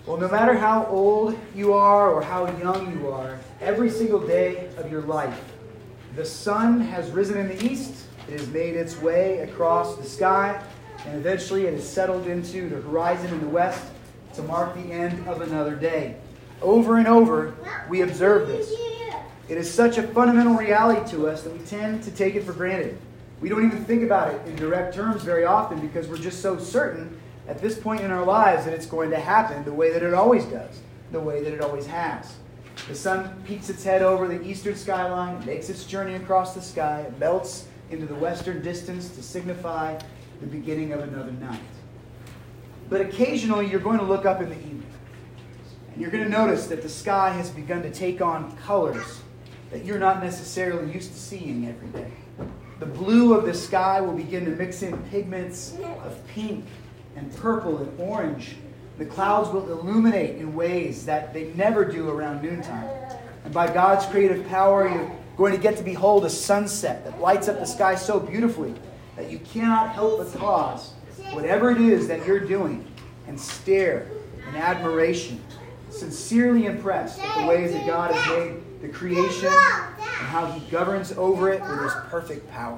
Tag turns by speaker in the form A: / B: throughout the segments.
A: Well, no matter how old you are or how young you are, every single day of your life, the sun has risen in the east, it has made its way across the sky, and eventually it has settled into the horizon in the west to mark the end of another day. Over and over, we observe this. It is such a fundamental reality to us that we tend to take it for granted. We don't even think about it in direct terms very often because we're just so certain at this point in our lives that it's going to happen the way that it always does, the way that it always has. The sun peeks its head over the eastern skyline, it makes its journey across the sky, it melts into the western distance to signify the beginning of another night. But occasionally you're going to look up in the evening, and you're going to notice that the sky has begun to take on colors that you're not necessarily used to seeing every day. The blue of the sky will begin to mix in pigments of pink and purple and orange. The clouds will illuminate in ways that they never do around noontime. And by God's creative power, you're going to get to behold a sunset that lights up the sky so beautifully that you cannot help but pause, whatever it is that you're doing, and stare in admiration, sincerely impressed at the ways that God has made the creation and how He governs over it with His perfect power.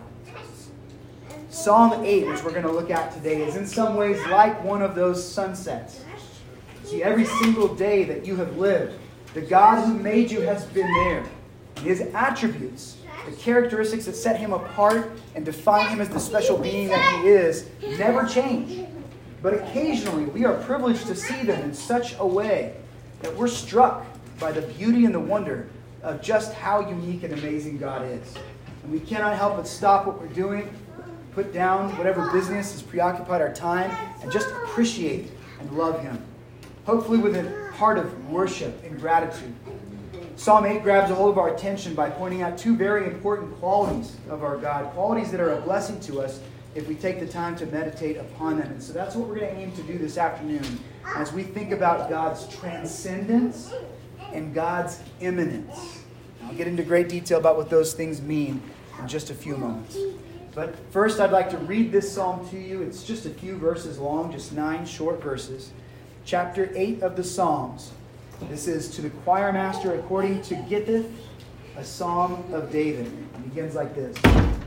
A: Psalm 8, which we're going to look at today, is in some ways like one of those sunsets. See, every single day that you have lived, the God who made you has been there. And His attributes, the characteristics that set Him apart and define Him as the special being that He is, never change. But occasionally we are privileged to see them in such a way that we're struck by the beauty and the wonder of just how unique and amazing God is. And we cannot help but stop what we're doing, put down whatever business has preoccupied our time, and just appreciate and love Him. Hopefully with a heart of worship and gratitude. Psalm 8 grabs a hold of our attention by pointing out two very important qualities of our God, qualities that are a blessing to us if we take the time to meditate upon them. And so that's what we're going to aim to do this afternoon as we think about God's transcendence and God's immanence. I'll get into great detail about what those things mean in just a few moments. But first, I'd like to read this psalm to you. It's just a few verses long, just 9 short verses. Chapter 8 of the Psalms. This is to the choir master according to Gittith, a psalm of David. It begins like this.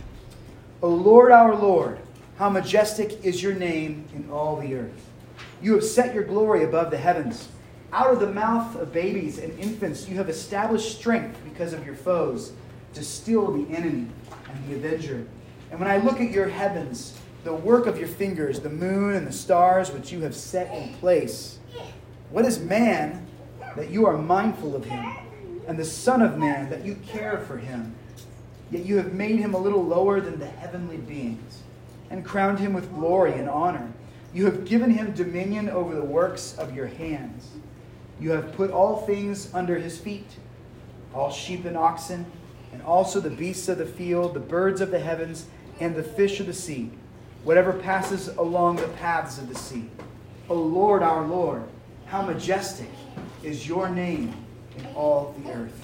A: O Lord, our Lord, how majestic is your name in all the earth. You have set your glory above the heavens. Out of the mouth of babies and infants you have established strength because of your foes, to still the enemy and the avenger. And when I look at your heavens, the work of your fingers, the moon and the stars which you have set in place, what is man that you are mindful of him, and the Son of Man that you care for him? Yet you have made him a little lower than the heavenly beings, and crowned him with glory and honor. You have given him dominion over the works of your hands. You have put all things under his feet, all sheep and oxen, and also the beasts of the field, the birds of the heavens, and the fish of the sea, whatever passes along the paths of the sea. O Lord, our Lord, how majestic is your name in all the earth.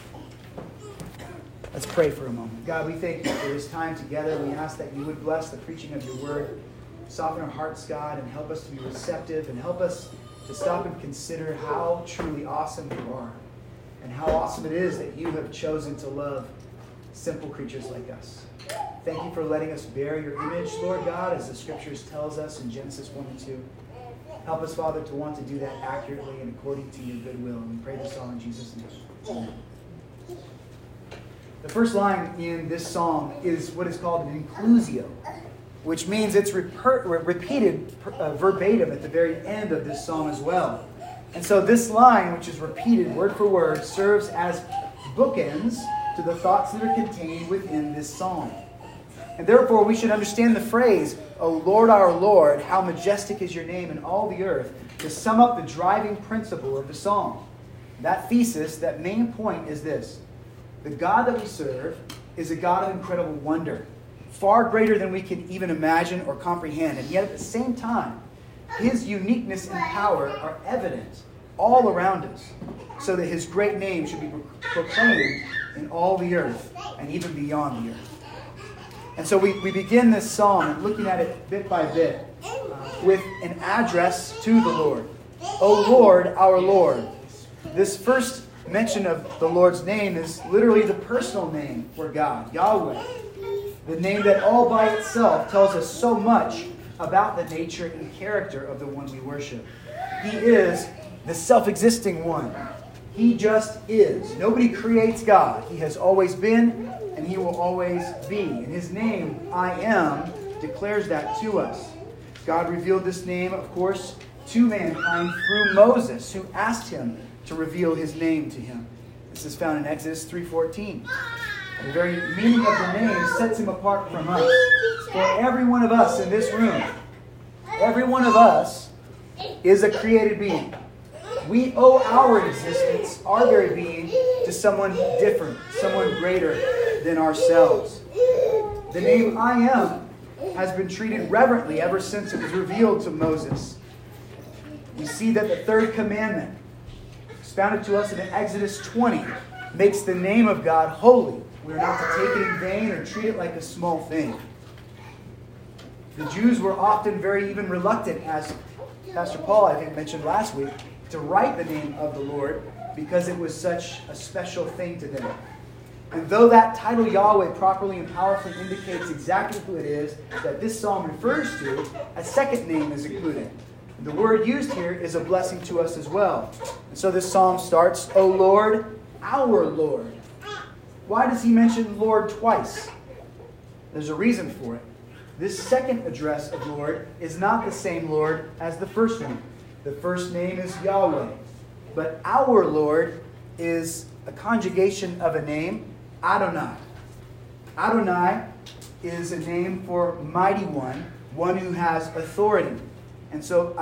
A: Let's pray for a moment. God, we thank you for this time together. We ask that you would bless the preaching of your word, soften our hearts, God, and help us to be receptive, and help us to stop and consider how truly awesome you are, and how awesome it is that you have chosen to love simple creatures like us. Thank you for letting us bear your image, Lord God, as the scriptures tells us in Genesis 1 and 2. Help us, Father, to want to do that accurately and according to your good will. And we pray this all in Jesus' name. Amen. The first line in this psalm is what is called an inclusio, which means it's repeated verbatim at the very end of this psalm as well. And so this line, which is repeated word for word, serves as bookends to the thoughts that are contained within this psalm. And therefore, we should understand the phrase, O Lord, our Lord, how majestic is your name in all the earth, to sum up the driving principle of the psalm. That thesis, that main point is this. The God that we serve is a God of incredible wonder, far greater than we can even imagine or comprehend. And yet at the same time, his uniqueness and power are evident all around us, so that his great name should be proclaimed in all the earth and even beyond the earth. And so we begin this psalm, looking at it bit by bit, with an address to the Lord. O Lord, our Lord. This first mention of the Lord's name is literally the personal name for God, Yahweh. The name that all by itself tells us so much about the nature and character of the one we worship. He is the self-existing one. He just is. Nobody creates God. He has always been, and He will always be. And His name, I Am, declares that to us. God revealed this name, of course, to mankind through Moses, who asked Him to reveal His name to him. This is found in Exodus 3:14. The very meaning of the name sets Him apart from us. For every one of us in this room, every one of us is a created being. We owe our existence, our very being, to someone different, someone greater than ourselves. The name I Am has been treated reverently ever since it was revealed to Moses. We see that the third commandment, expounded to us in Exodus 20, makes the name of God holy. We are not to take it in vain or treat it like a small thing. The Jews were often very even reluctant, as Pastor Paul, I think, mentioned last week, to write the name of the Lord because it was such a special thing to them. And though that title Yahweh properly and powerfully indicates exactly who it is that this psalm refers to, a second name is included. The word used here is a blessing to us as well. And so this psalm starts, O Lord, our Lord. Why does he mention Lord twice? There's a reason for it. This second address of Lord is not the same Lord as the first one. The first name is Yahweh. But our Lord is a conjugation of a name, Adonai. Adonai is a name for mighty one who has authority. And so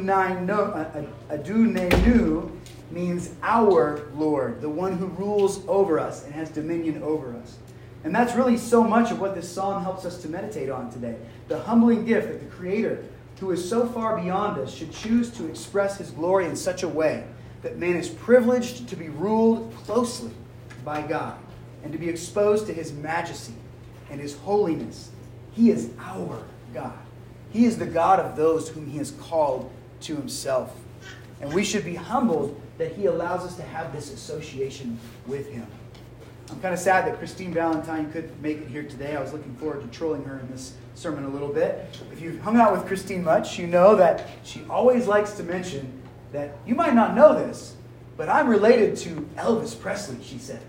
A: Adonai means our Lord, the one who rules over us and has dominion over us. And that's really so much of what this psalm helps us to meditate on today. The humbling gift that the Creator, who is so far beyond us, should choose to express His glory in such a way that man is privileged to be ruled closely by God and to be exposed to His majesty and His holiness. He is our God. He is the God of those whom He has called to Himself. And we should be humbled that He allows us to have this association with Him. I'm kind of sad that Christine Valentine couldn't make it here today. I was looking forward to trolling her in this sermon a little bit. If you've hung out with Christine much, you know that she always likes to mention that, you might not know this, but I'm related to Elvis Presley, she says.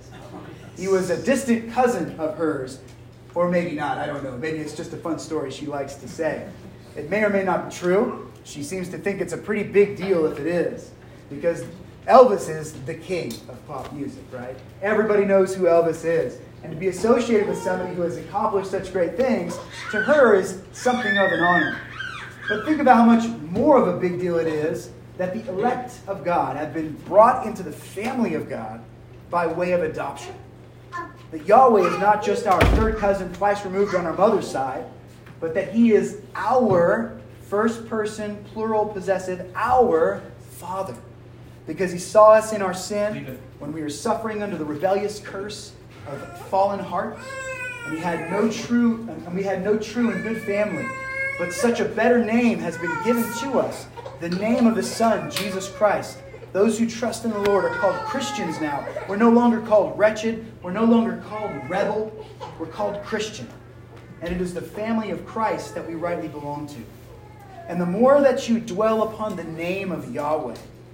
A: He was a distant cousin of hers, or maybe not, I don't know. Maybe it's just a fun story she likes to say. It may or may not be true. She seems to think it's a pretty big deal if it is, because Elvis is the king of pop music, right? Everybody knows who Elvis is. And to be associated with somebody who has accomplished such great things, to her is something of an honor. But think about how much more of a big deal it is that the elect of God have been brought into the family of God by way of adoption. That Yahweh is not just our third cousin twice removed on our mother's side, but that He is our first person, plural possessive, our Father. Because He saw us in our sin when we were suffering under the rebellious curse of a fallen heart. And we had no true and good family. But such a better name has been given to us. The name of the Son, Jesus Christ. Those who trust in the Lord are called Christians now. We're no longer called wretched. We're no longer called rebel. We're called Christian. And it is the family of Christ that we rightly belong to. And the more that you dwell upon the name of Yahweh,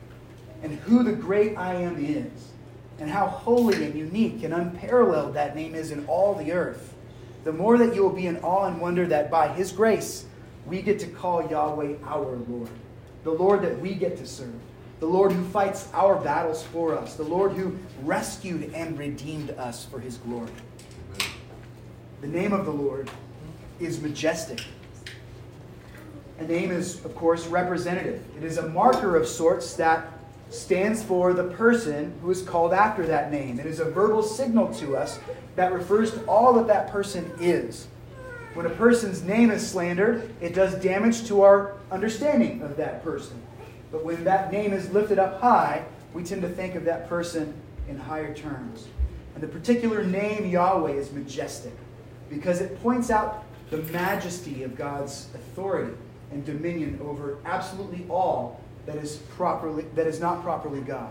A: and who the great I Am is, and how holy and unique and unparalleled that name is in all the earth, the more that you will be in awe and wonder that by His grace, we get to call Yahweh our Lord. The Lord that we get to serve. The Lord who fights our battles for us. The Lord who rescued and redeemed us for His glory. The name of the Lord is majestic. A name is, of course, representative. It is a marker of sorts that stands for the person who is called after that name. It is a verbal signal to us that refers to all that that person is. When a person's name is slandered, it does damage to our understanding of that person. But when that name is lifted up high, we tend to think of that person in higher terms. And the particular name Yahweh is majestic because it points out the majesty of God's authority and dominion over absolutely all that is not properly God.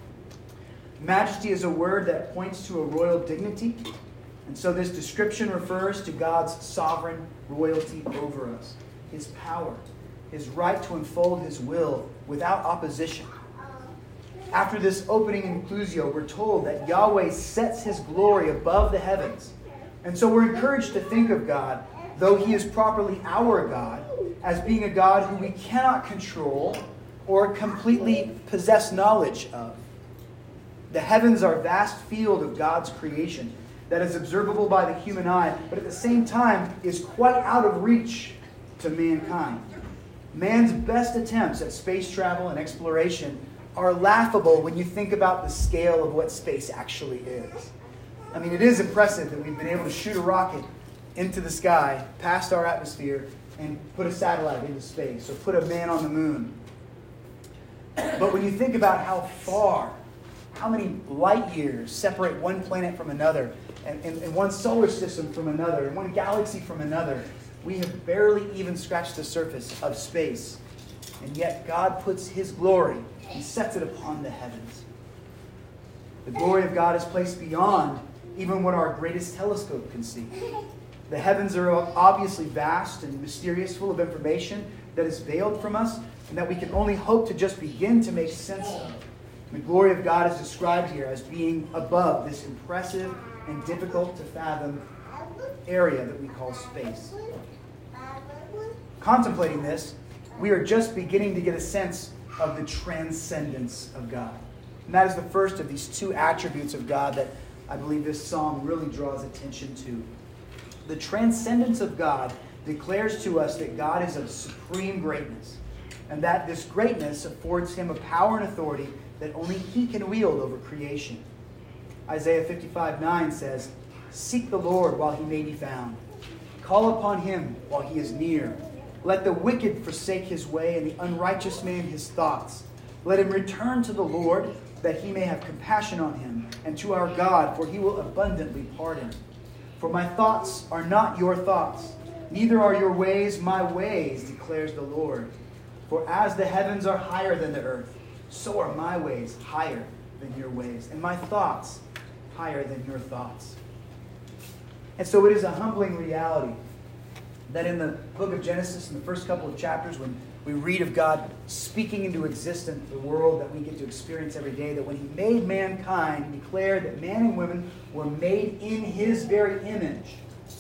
A: Majesty is a word that points to a royal dignity, and so this description refers to God's sovereign royalty over us, his power, his right to unfold his will without opposition. After this opening inclusio, we're told that Yahweh sets his glory above the heavens. And so we're encouraged to think of God, though he is properly our God, as being a God who we cannot control or completely possess knowledge of. The heavens are a vast field of God's creation that is observable by the human eye, but at the same time is quite out of reach to mankind. Man's best attempts at space travel and exploration are laughable when you think about the scale of what space actually is. I mean, it is impressive that we've been able to shoot a rocket into the sky, past our atmosphere, and put a satellite into space, or put a man on the moon. But when you think about how far, how many light years separate one planet from another, and one solar system from another, and one galaxy from another, we have barely even scratched the surface of space. And yet God puts his glory and sets it upon the heavens. The glory of God is placed beyond even what our greatest telescope can see. The heavens are obviously vast and mysterious, full of information that is veiled from us and that we can only hope to just begin to make sense of. The glory of God is described here as being above this impressive and difficult to fathom area that we call space. Contemplating this, we are just beginning to get a sense of the transcendence of God. And that is the first of these two attributes of God that I believe this psalm really draws attention to. The transcendence of God declares to us that God is of supreme greatness, and that this greatness affords him a power and authority that only he can wield over creation. Isaiah 55:9 says, "Seek the Lord while he may be found. Call upon him while he is near. Let the wicked forsake his way, and the unrighteous man his thoughts. Let him return to the Lord, that he may have compassion on him, and to our God, for he will abundantly pardon. For my thoughts are not your thoughts, neither are your ways my ways, declares the Lord. For as the heavens are higher than the earth, so are my ways higher than your ways, and my thoughts higher than your thoughts." And so it is a humbling reality that in the book of Genesis, in the first couple of chapters, when we read of God speaking into existence the world that we get to experience every day, that when he made mankind, he declared that man and women were made in his very image.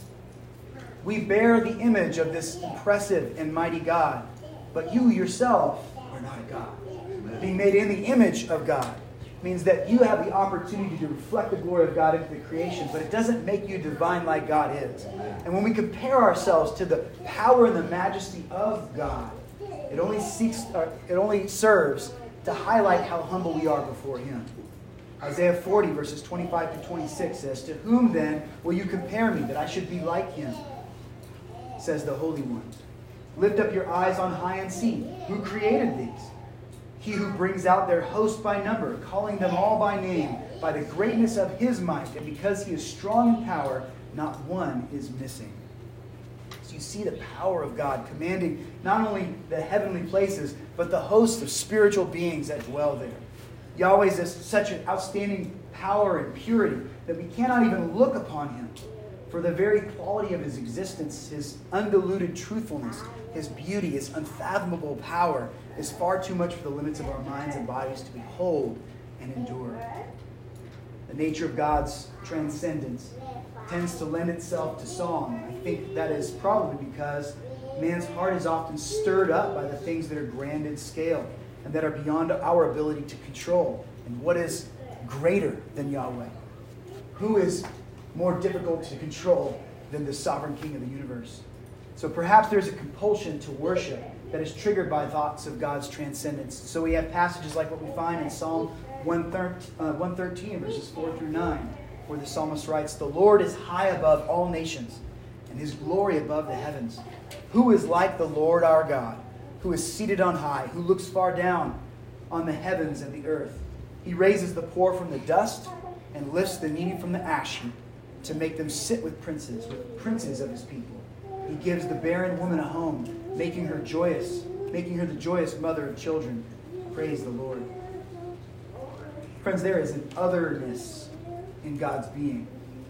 A: We bear the image of this impressive and mighty God, but you yourself are not a God. Being made in the image of God means that you have the opportunity to reflect the glory of God into the creation, but it doesn't make you divine like God is. And when we compare ourselves to the power and the majesty of God, it only serves to highlight how humble we are before him. Isaiah 40 verses 25 to 26 says, "To whom then will you compare me, that I should be like him? Says the Holy One. Lift up your eyes on high and see, who created these? He who brings out their host by number, calling them all by name, by the greatness of his might, and because he is strong in power, not one is missing." So you see the power of God commanding not only the heavenly places, but the host of spiritual beings that dwell there. Yahweh is such an outstanding power and purity that we cannot even look upon him. For the very quality of his existence, his undiluted truthfulness, his beauty, his unfathomable power is far too much for the limits of our minds and bodies to behold and endure. The nature of God's transcendence tends to lend itself to song. I think that is probably because man's heart is often stirred up by the things that are grand in scale and that are beyond our ability to control. And what is greater than Yahweh? Who is more difficult to control than the sovereign King of the universe? So perhaps there's a compulsion to worship that is triggered by thoughts of God's transcendence. So we have passages like what we find in Psalm 113, verses 4 through 9, where the psalmist writes, "The Lord is high above all nations, and his glory above the heavens. Who is like the Lord our God, who is seated on high, who looks far down on the heavens and the earth? He raises the poor from the dust and lifts the needy from the ash heap to make them sit with princes of his people. He gives the barren woman a home, making her the joyous mother of children. Praise the Lord. Friends, there is an otherness in God's being.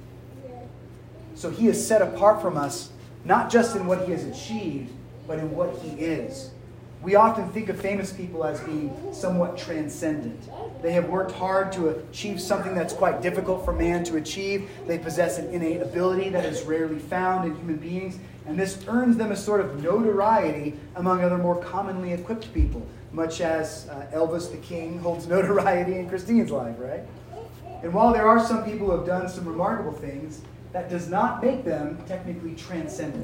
A: So he is set apart from us, not just in what he has achieved, but in what he is. We often think of famous people as being somewhat transcendent. They have worked hard to achieve something that's quite difficult for man to achieve. They possess an innate ability that is rarely found in human beings, and this earns them a sort of notoriety among other more commonly equipped people, much as Elvis the King holds notoriety in Christine's life, right? And while there are some people who have done some remarkable things, that does not make them technically transcendent.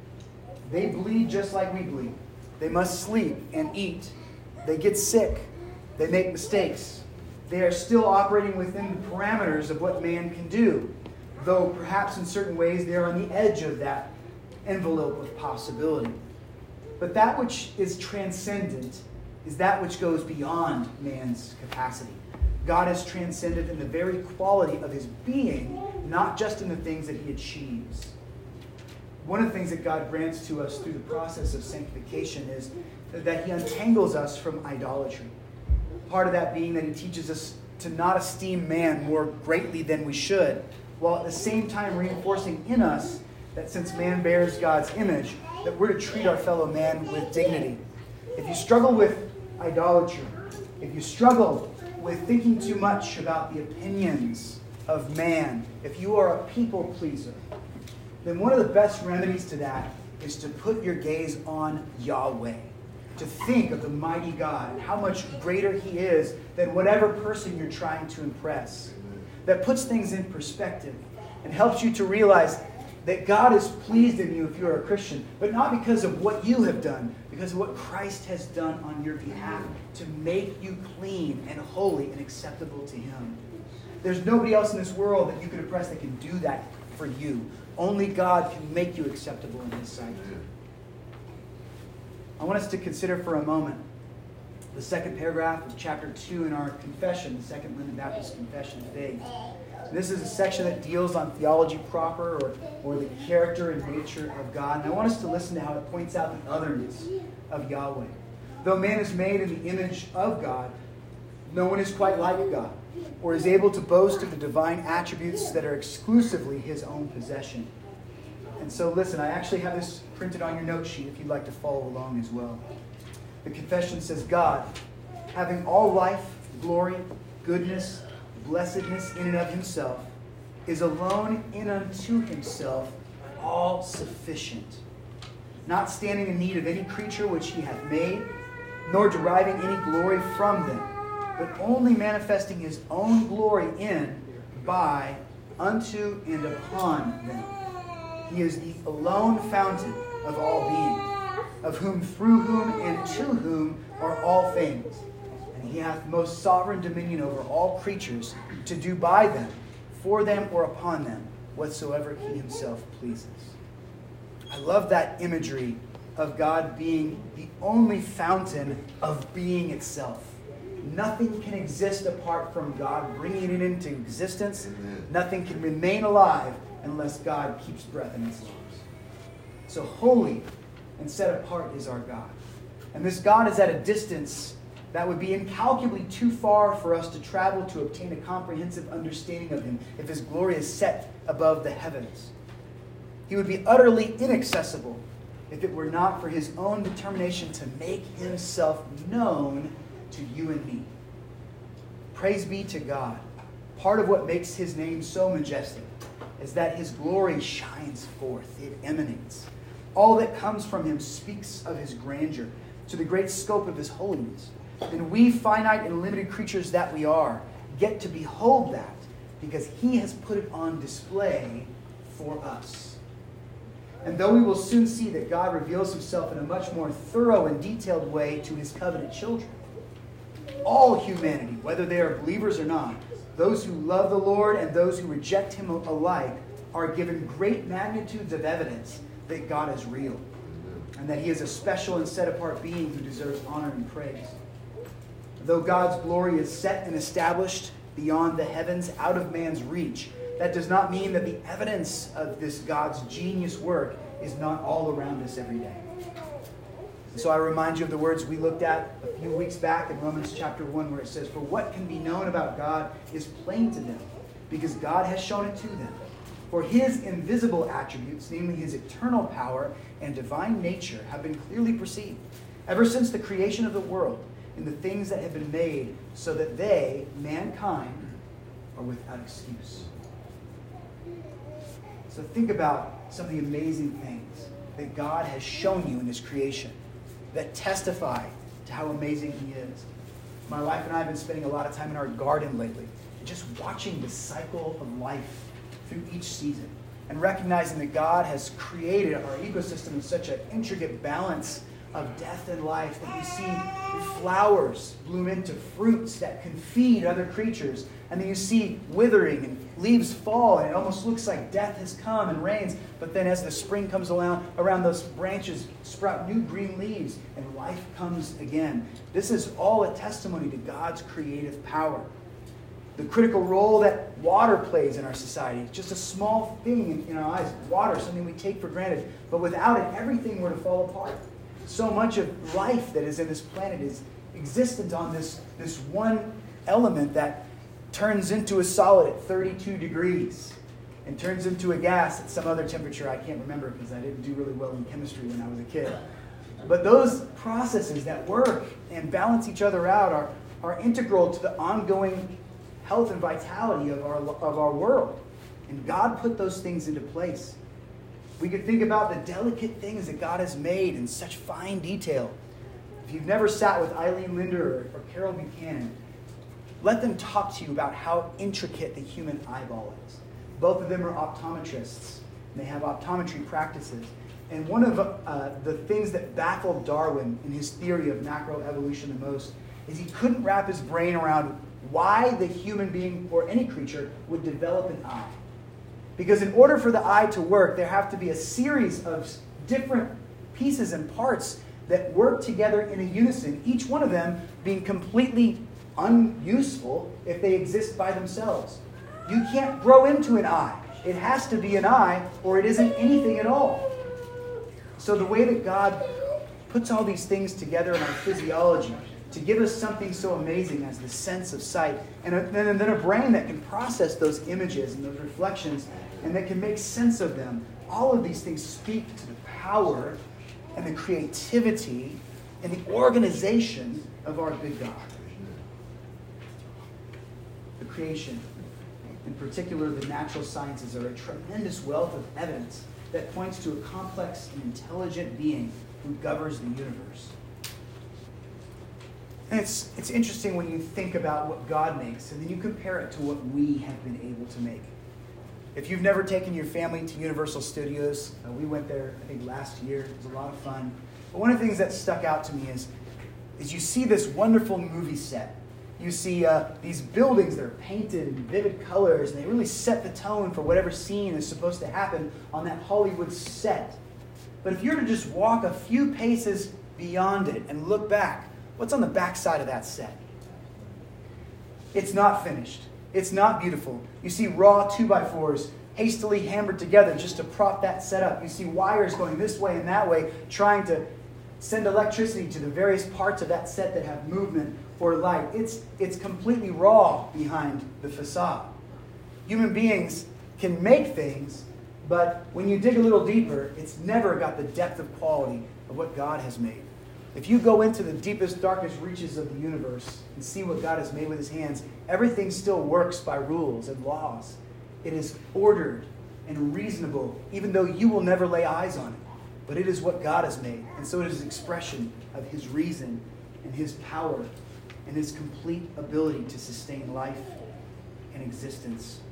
A: They bleed just like we bleed. They must sleep and eat. They get sick. They make mistakes. They are still operating within the parameters of what man can do, though perhaps in certain ways they are on the edge of that envelope of possibility. But that which is transcendent is that which goes beyond man's capacity. God is transcendent in the very quality of his being, not just in the things that he achieves. One of the things that God grants to us through the process of sanctification is that he untangles us from idolatry. Part of that being that he teaches us to not esteem man more greatly than we should, while at the same time reinforcing in us that since man bears God's image, that we're to treat our fellow man with dignity. If you struggle with idolatry, if you struggle with thinking too much about the opinions of man, if you are a people pleaser, then one of the best remedies to that is to put your gaze on Yahweh. To think of the mighty God and how much greater he is than whatever person you're trying to impress. That puts things in perspective and helps you to realize that God is pleased in you if you're a Christian, but not because of what you have done, because of what Christ has done on your behalf to make you clean and holy and acceptable to him. There's nobody else in this world that you could impress that can do that for you. Only God can make you acceptable in his sight. I want us to consider for a moment the second paragraph of chapter 2 in our confession, the Second London Baptist Confession of Faith. This is a section that deals on theology proper or the character and nature of God. And I want us to listen to how it points out the otherness of Yahweh. Though man is made in the image of God, no one is quite like God or is able to boast of the divine attributes that are exclusively his own possession. And so listen, I actually have this printed on your note sheet if you'd like to follow along as well. The confession says, God, having all life, glory, goodness, blessedness in and of himself, is alone in unto himself all sufficient, not standing in need of any creature which he hath made, nor deriving any glory from them, but only manifesting his own glory in, by, unto, and upon them. He is the alone fountain of all being, of whom, through whom, and to whom are all things. And he hath most sovereign dominion over all creatures, to do by them, for them, or upon them, whatsoever he himself pleases. I love that imagery of God being the only fountain of being itself. Nothing can exist apart from God bringing it into existence. Nothing can remain alive unless God keeps breath in its lungs. So holy and set apart is our God. And this God is at a distance that would be incalculably too far for us to travel to obtain a comprehensive understanding of him if his glory is set above the heavens. He would be utterly inaccessible if it were not for his own determination to make himself known to you and me. Praise be to God. Part of what makes his name so majestic is that his glory shines forth. It emanates. All that comes from him speaks of his grandeur, to the great scope of his holiness. And we, finite and limited creatures that we are, get to behold that because he has put it on display for us. And though we will soon see that God reveals himself in a much more thorough and detailed way to his covenant children, all humanity, whether they are believers or not, those who love the Lord and those who reject him alike, are given great magnitudes of evidence that God is real and that he is a special and set-apart being who deserves honor and praise. Though God's glory is set and established beyond the heavens, out of man's reach, that does not mean that the evidence of this God's genius work is not all around us every day. So I remind you of the words we looked at a few weeks back in Romans chapter 1, where it says, "For what can be known about God is plain to them, because God has shown it to them. For his invisible attributes, namely his eternal power and divine nature, have been clearly perceived, ever since the creation of the world, in the things that have been made, so that they, mankind, are without excuse." So think about some of the amazing things that God has shown you in his creation that testify to how amazing he is. My wife and I have been spending a lot of time in our garden lately, just watching the cycle of life through each season and recognizing that God has created our ecosystem in such an intricate balance of death and life that you see flowers bloom into fruits that can feed other creatures, and then you see withering and leaves fall, and it almost looks like death has come and rains, but then as the spring comes around those branches sprout new green leaves and life comes again. This is all a testimony to God's creative power. The critical role that water plays in our society, just a small thing in our eyes. Water, something we take for granted, but without it, everything were to fall apart. So much of life that is in this planet is existent on this one element that turns into a solid at 32 degrees and turns into a gas at some other temperature I can't remember because I didn't do really well in chemistry when I was a kid. But those processes that work and balance each other out are integral to the ongoing health and vitality of our world. And God put those things into place. We could think about the delicate things that God has made in such fine detail. If you've never sat with Eileen Linder or Carol Buchanan, let them talk to you about how intricate the human eyeball is. Both of them are optometrists, and they have optometry practices. And one of the things that baffled Darwin in his theory of macroevolution the most is he couldn't wrap his brain around why the human being or any creature would develop an eye. Because in order for the eye to work, there have to be a series of different pieces and parts that work together in a unison, each one of them being completely unuseful if they exist by themselves. You can't grow into an eye. It has to be an eye or it isn't anything at all. So the way that God puts all these things together in our physiology to give us something so amazing as the sense of sight, and then a brain that can process those images and those reflections and that can make sense of them. All of these things speak to the power and the creativity and the organization of our good God. The creation, in particular the natural sciences, are a tremendous wealth of evidence that points to a complex and intelligent being who governs the universe. And it's interesting when you think about what God makes and then you compare it to what we have been able to make. If you've never taken your family to Universal Studios, we went there, I think, last year. It was a lot of fun. But one of the things that stuck out to me is you see this wonderful movie set. You see these buildings that are painted in vivid colors, and they really set the tone for whatever scene is supposed to happen on that Hollywood set. But if you were to just walk a few paces beyond it and look back, what's on the back side of that set? It's not finished. It's not beautiful. You see raw 2x4s hastily hammered together just to prop that set up. You see wires going this way and that way, trying to send electricity to the various parts of that set that have movement or light. It's completely raw behind the facade. Human beings can make things, but when you dig a little deeper, it's never got the depth of quality of what God has made. If you go into the deepest, darkest reaches of the universe and see what God has made with his hands, everything still works by rules and laws. It is ordered and reasonable, even though you will never lay eyes on it. But it is what God has made, and so it is an expression of his reason and his power and his complete ability to sustain life and existence.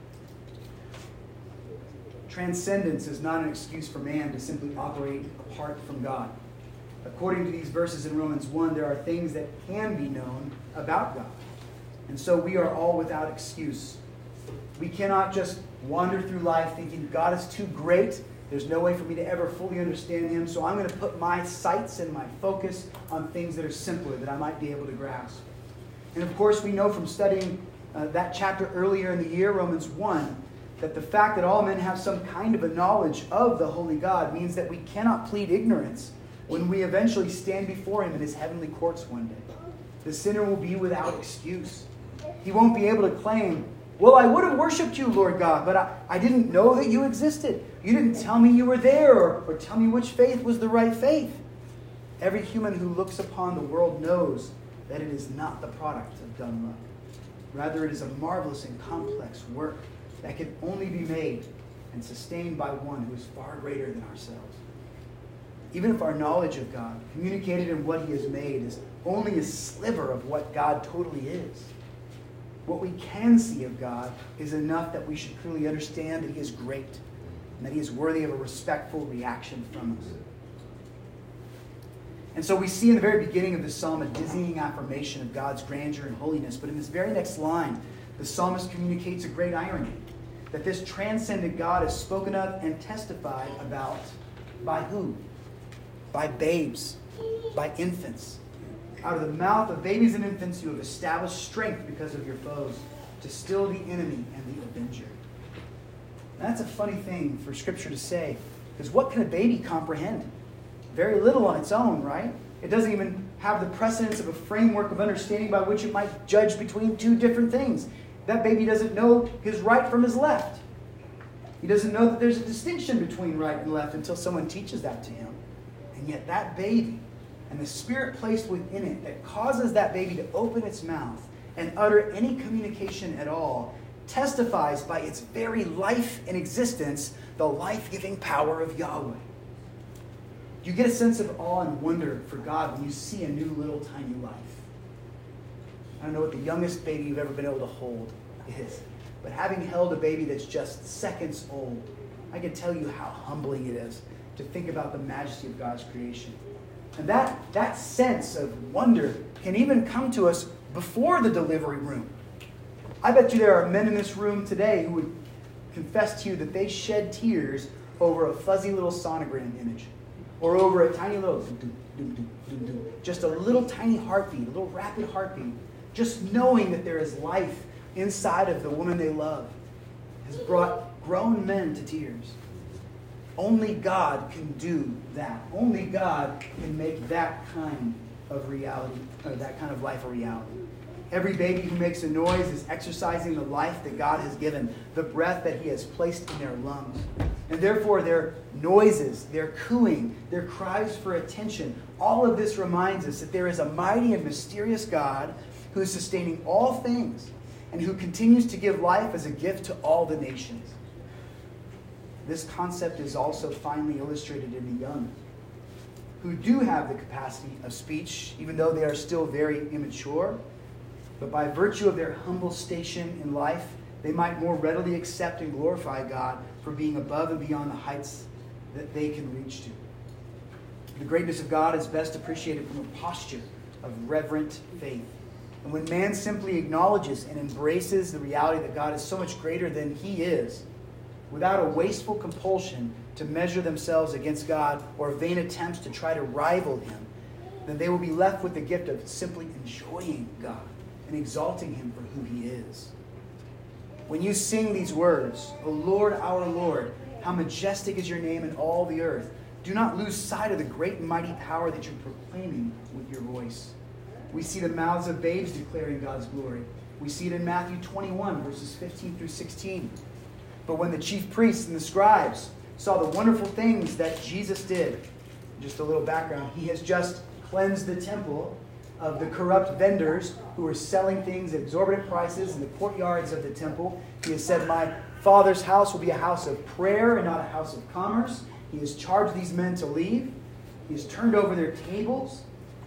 A: Transcendence is not an excuse for man to simply operate apart from God. According to these verses in Romans 1, there are things that can be known about God. And so we are all without excuse. We cannot just wander through life thinking God is too great. There's no way for me to ever fully understand him, so I'm going to put my sights and my focus on things that are simpler, that I might be able to grasp. And of course, we know from studying that chapter earlier in the year, Romans 1, that the fact that all men have some kind of a knowledge of the holy God means that we cannot plead ignorance when we eventually stand before him in his heavenly courts one day. The sinner will be without excuse. He won't be able to claim, well, I would have worshipped you, Lord God, but I didn't know that you existed. You didn't tell me you were there or tell me which faith was the right faith. Every human who looks upon the world knows that it is not the product of dumb luck. Rather, it is a marvelous and complex work that can only be made and sustained by one who is far greater than ourselves. Even if our knowledge of God, communicated in what he has made, is only a sliver of what God totally is, what we can see of God is enough that we should clearly understand that he is great and that he is worthy of a respectful reaction from us. And so we see in the very beginning of this psalm a dizzying affirmation of God's grandeur and holiness. But in this very next line, the psalmist communicates a great irony, that this transcendent God is spoken of and testified about by who? By babes, by infants. Out of the mouth of babies and infants you have established strength because of your foes, to still the enemy and the avenger. And that's a funny thing for Scripture to say, because what can a baby comprehend? Very little on its own, right? It doesn't even have the precedence of a framework of understanding by which it might judge between two different things. That baby doesn't know his right from his left. He doesn't know that there's a distinction between right and left until someone teaches that to him. And yet that baby and the spirit placed within it that causes that baby to open its mouth and utter any communication at all testifies by its very life and existence the life-giving power of Yahweh. You get a sense of awe and wonder for God when you see a new little tiny life. I don't know what the youngest baby you've ever been able to hold is, but having held a baby that's just seconds old, I can tell you how humbling it is to think about the majesty of God's creation. And that sense of wonder can even come to us before the delivery room. I bet you there are men in this room today who would confess to you that they shed tears over a fuzzy little sonogram image, or over a tiny little, just a little tiny heartbeat, a little rapid heartbeat, just knowing that there is life inside of the woman they love has brought grown men to tears. Only God can do that. Only God can make that kind of reality, or that kind of life a reality. Every baby who makes a noise is exercising the life that God has given, the breath that he has placed in their lungs. And therefore their noises, their cooing, their cries for attention, all of this reminds us that there is a mighty and mysterious God who is sustaining all things and who continues to give life as a gift to all the nations. This concept is also finely illustrated in the young, who do have the capacity of speech, even though they are still very immature. But by virtue of their humble station in life, they might more readily accept and glorify God for being above and beyond the heights that they can reach to. The greatness of God is best appreciated from a posture of reverent faith. And when man simply acknowledges and embraces the reality that God is so much greater than he is, without a wasteful compulsion to measure themselves against God or vain attempts to try to rival him, then they will be left with the gift of simply enjoying God and exalting him for who he is. When you sing these words, O Lord, our Lord, how majestic is your name in all the earth, do not lose sight of the great and mighty power that you're proclaiming with your voice. We see the mouths of babes declaring God's glory. We see it in Matthew 21, verses 15 through 16. But when the chief priests and the scribes saw the wonderful things that Jesus did, just a little background, he has just cleansed the temple of the corrupt vendors who were selling things at exorbitant prices in the courtyards of the temple. He has said, my Father's house will be a house of prayer and not a house of commerce. He has charged these men to leave. He has turned over their tables.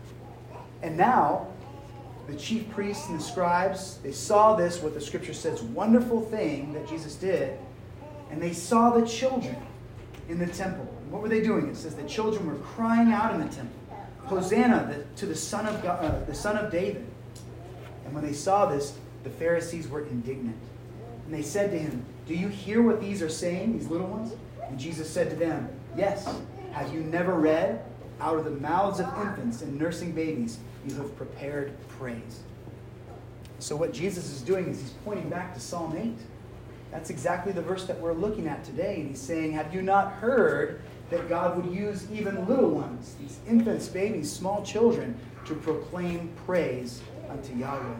A: And now, the chief priests and the scribes, they saw this, what the scripture says, wonderful thing that Jesus did, and they saw the children in the temple. And what were they doing? It says the children were crying out in the temple, Hosanna to the Son of God, the Son of David. And when they saw this, the Pharisees were indignant. And they said to him, do you hear what these are saying, these little ones? And Jesus said to them, yes, have you never read, out of the mouths of infants and nursing babies, you have prepared praise. So what Jesus is doing is he's pointing back to Psalm 8. That's exactly the verse that we're looking at today. And he's saying, have you not heard that God would use even little ones, these infants, babies, small children, to proclaim praise unto Yahweh.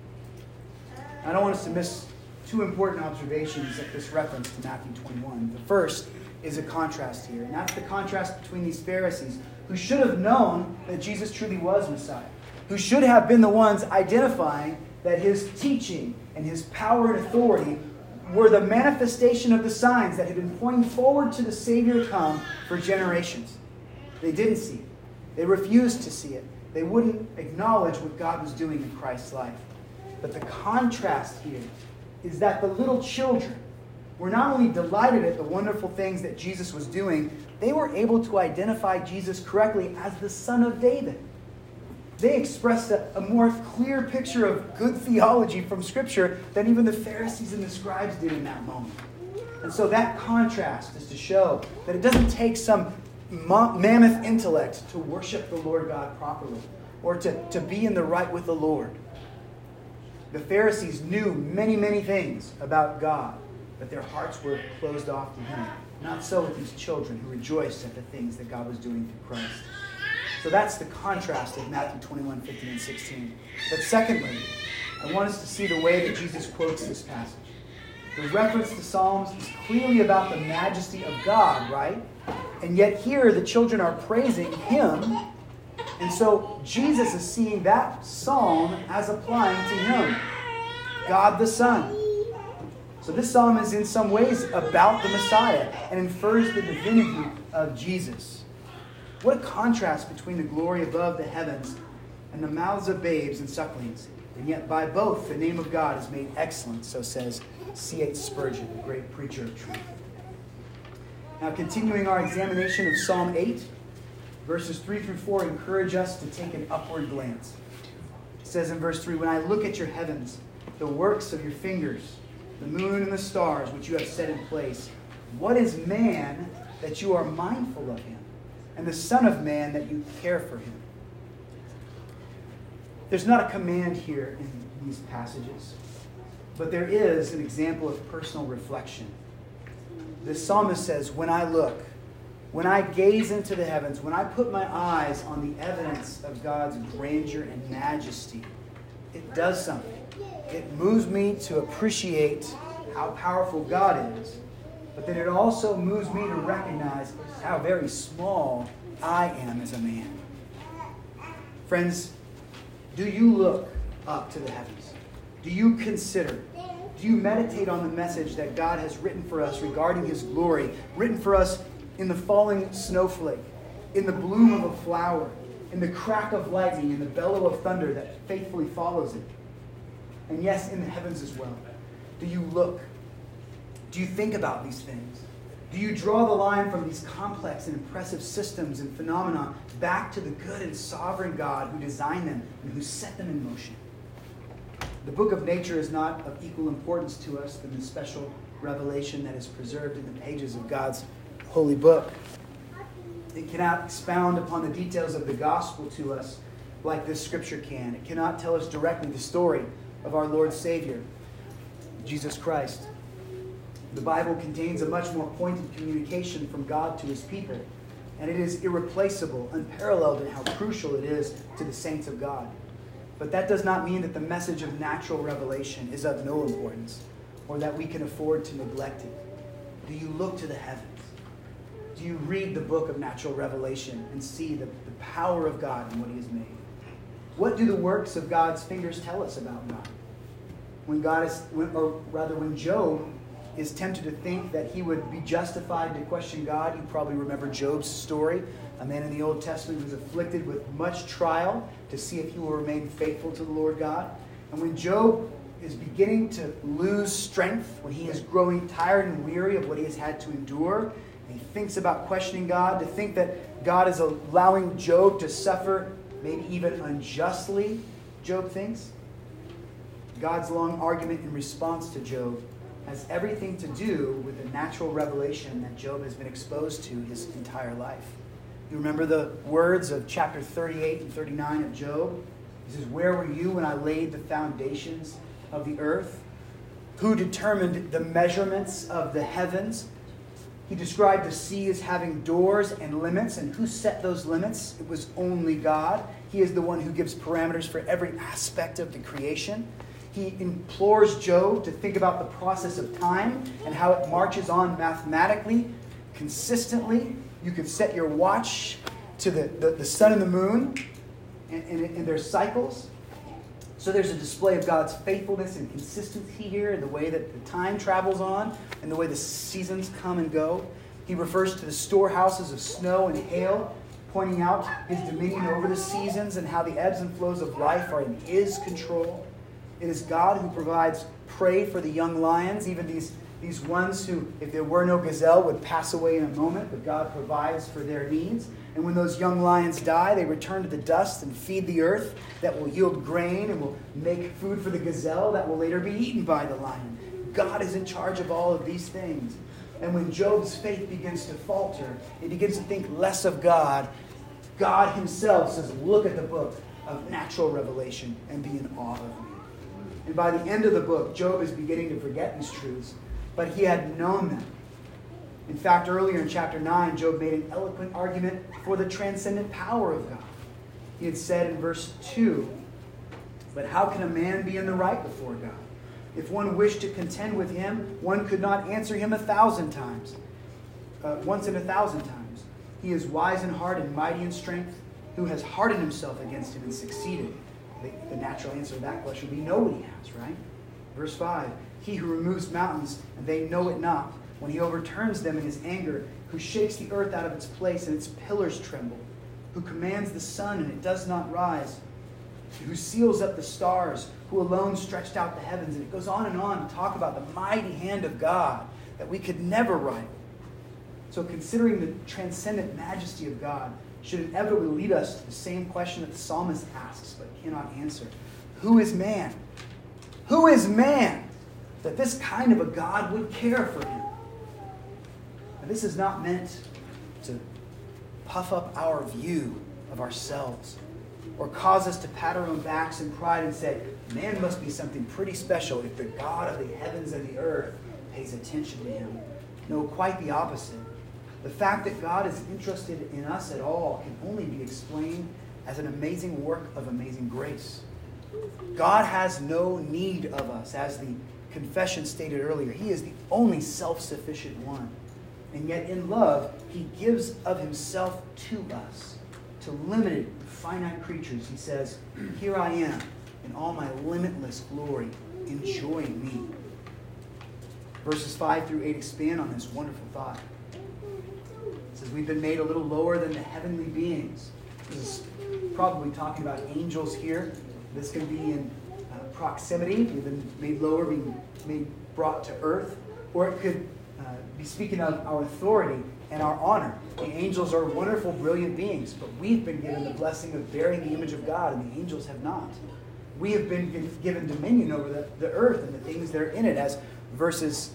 A: I don't want us to miss two important observations at this reference to Matthew 21. The first is a contrast here, and that's the contrast between these Pharisees, who should have known that Jesus truly was Messiah, who should have been the ones identifying that his teaching and his power and authority were the manifestation of the signs that had been pointing forward to the Savior to come for generations. They didn't see it. They refused to see it. They wouldn't acknowledge what God was doing in Christ's life. But the contrast here is that the little children were not only delighted at the wonderful things that Jesus was doing, they were able to identify Jesus correctly as the Son of David. They expressed a more clear picture of good theology from Scripture than even the Pharisees and the scribes did in that moment. And so that contrast is to show that it doesn't take some mammoth intellect to worship the Lord God properly or to be in the right with the Lord. The Pharisees knew many, many things about God, but their hearts were closed off to Him. Not so with these children who rejoiced at the things that God was doing through Christ. So that's the contrast of Matthew 21, 15, and 16. But secondly, I want us to see the way that Jesus quotes this passage. The reference to Psalms is clearly about the majesty of God, right? And yet here the children are praising Him. And so Jesus is seeing that psalm as applying to Him, God the Son. So this psalm is in some ways about the Messiah and infers the divinity of Jesus. What a contrast between the glory above the heavens and the mouths of babes and sucklings. And yet by both the name of God is made excellent, so says C.H. Spurgeon, the great preacher of truth. Now continuing our examination of Psalm 8, verses 3 through 4 encourage us to take an upward glance. It says in verse 3, "When I look at your heavens, the works of your fingers, the moon and the stars which you have set in place, what is man that you are mindful of him? And the Son of Man that you care for him?" There's not a command here in these passages, but there is an example of personal reflection. The psalmist says, when I look, when I gaze into the heavens, when I put my eyes on the evidence of God's grandeur and majesty, it does something. It moves me to appreciate how powerful God is, but then it also moves me to recognize how very small I am as a man. Friends, do you look up to the heavens? Do you consider? Do you meditate on the message that God has written for us regarding His glory, written for us in the falling snowflake, in the bloom of a flower, in the crack of lightning, in the bellow of thunder that faithfully follows it? And yes, in the heavens as well. Do you look? Do you think about these things? Do you draw the line from these complex and impressive systems and phenomena back to the good and sovereign God who designed them and who set them in motion? The book of nature is not of equal importance to us than the special revelation that is preserved in the pages of God's holy book. It cannot expound upon the details of the gospel to us like this scripture can. It cannot tell us directly the story of our Lord Savior, Jesus Christ. The Bible contains a much more pointed communication from God to His people, and it is irreplaceable, unparalleled in how crucial it is to the saints of God. But that does not mean that the message of natural revelation is of no importance, or that we can afford to neglect it. Do you look to the heavens? Do you read the book of natural revelation and see the power of God and what He has made? What do the works of God's fingers tell us about God? When Job is tempted to think that he would be justified to question God, you probably remember Job's story, a man in the Old Testament who was afflicted with much trial to see if he will remain faithful to the Lord God. And when Job is beginning to lose strength, when he is growing tired and weary of what he has had to endure, and he thinks about questioning God, to think that God is allowing Job to suffer, maybe even unjustly, Job thinks. God's long argument in response to Job has everything to do with the natural revelation that Job has been exposed to his entire life. You remember the words of chapter 38 and 39 of Job? He says, "Where were you when I laid the foundations of the earth? Who determined the measurements of the heavens? He described the sea as having doors and limits, and who set those limits? It was only God. He is the one who gives parameters for every aspect of the creation. He implores Job to think about the process of time and how it marches on mathematically, consistently. You could set your watch to the sun and the moon and their cycles. So there's a display of God's faithfulness and consistency here in the way that the time travels on and the way the seasons come and go. He refers to the storehouses of snow and hail, pointing out his dominion over the seasons and how the ebbs and flows of life are in his control. It is God who provides prey for the young lions, even these ones who, if there were no gazelle, would pass away in a moment, but God provides for their needs. And when those young lions die, they return to the dust and feed the earth that will yield grain and will make food for the gazelle that will later be eaten by the lion. God is in charge of all of these things. And when Job's faith begins to falter, he begins to think less of God. God himself says, look at the book of natural revelation and be in awe of me. And by the end of the book, Job is beginning to forget these truths, but he had known them. In fact, earlier in chapter 9, Job made an eloquent argument for the transcendent power of God. He had said in verse 2, "But how can a man be in the right before God? If one wished to contend with him, one could not answer him 1,000 times. Once in 1,000 times. He is wise in heart and mighty in strength. Who has hardened himself against him and succeeded?" The natural answer to that question would be nobody has, right? Verse 5, "He who removes mountains, and they know it not, when he overturns them in his anger, who shakes the earth out of its place and its pillars tremble, who commands the sun and it does not rise, who seals up the stars, who alone stretched out the heavens." And it goes on to talk about the mighty hand of God that we could never rival. So considering the transcendent majesty of God should inevitably lead us to the same question that the psalmist asks but cannot answer. Who is man? Who is man that this kind of a God would care for him? And this is not meant to puff up our view of ourselves or cause us to pat our own backs in pride and say, man must be something pretty special if the God of the heavens and the earth pays attention to him. No, quite the opposite. The fact that God is interested in us at all can only be explained as an amazing work of amazing grace. God has no need of us, as the confession stated earlier. He is the only self-sufficient one. And yet in love, he gives of himself to us, to limited, finite creatures. He says, "Here I am in all my limitless glory. Enjoy me." Verses 5 through 8 expand on this wonderful thought. It says, we've been made a little lower than the heavenly beings. This is probably talking about angels here. This can be in proximity. We've been made lower, being brought to earth. Or it could be speaking of our authority and our honor. The angels are wonderful, brilliant beings, but we've been given the blessing of bearing the image of God, and the angels have not. We have been given dominion over the earth and the things that are in it, as verses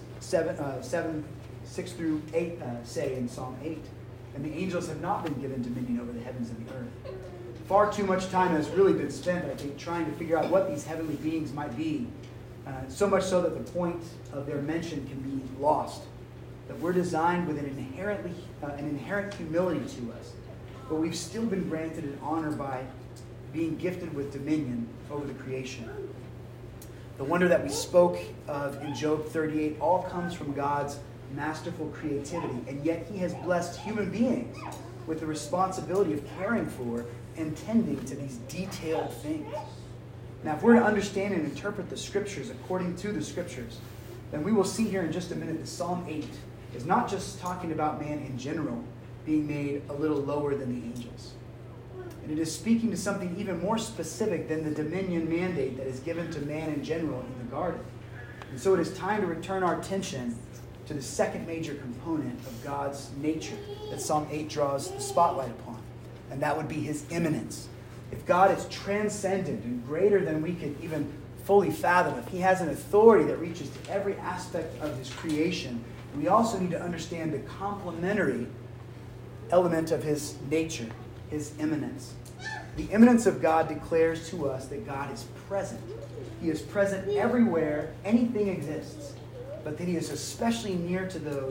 A: 6 through 8 say in Psalm 8. And the angels have not been given dominion over the heavens and the earth. Far too much time has really been spent, I think, trying to figure out what these heavenly beings might be. So much so that the point of their mention can be lost. That we're designed with an inherent humility to us. But we've still been granted an honor by being gifted with dominion over the creation. The wonder that we spoke of in Job 38 all comes from God's masterful creativity, and yet he has blessed human beings with the responsibility of caring for and tending to these detailed things. Now, if we're to understand and interpret the Scriptures according to the Scriptures, then we will see here in just a minute that Psalm 8 is not just talking about man in general being made a little lower than the angels. And it is speaking to something even more specific than the dominion mandate that is given to man in general in the garden. And so it is time to return our attention to the second major component of God's nature that Psalm 8 draws the spotlight upon. And that would be his immanence. If God is transcendent and greater than we could even fully fathom, if he has an authority that reaches to every aspect of his creation, we also need to understand the complementary element of his nature, his immanence. The immanence of God declares to us that God is present. He is present everywhere anything exists, but that he is especially near to those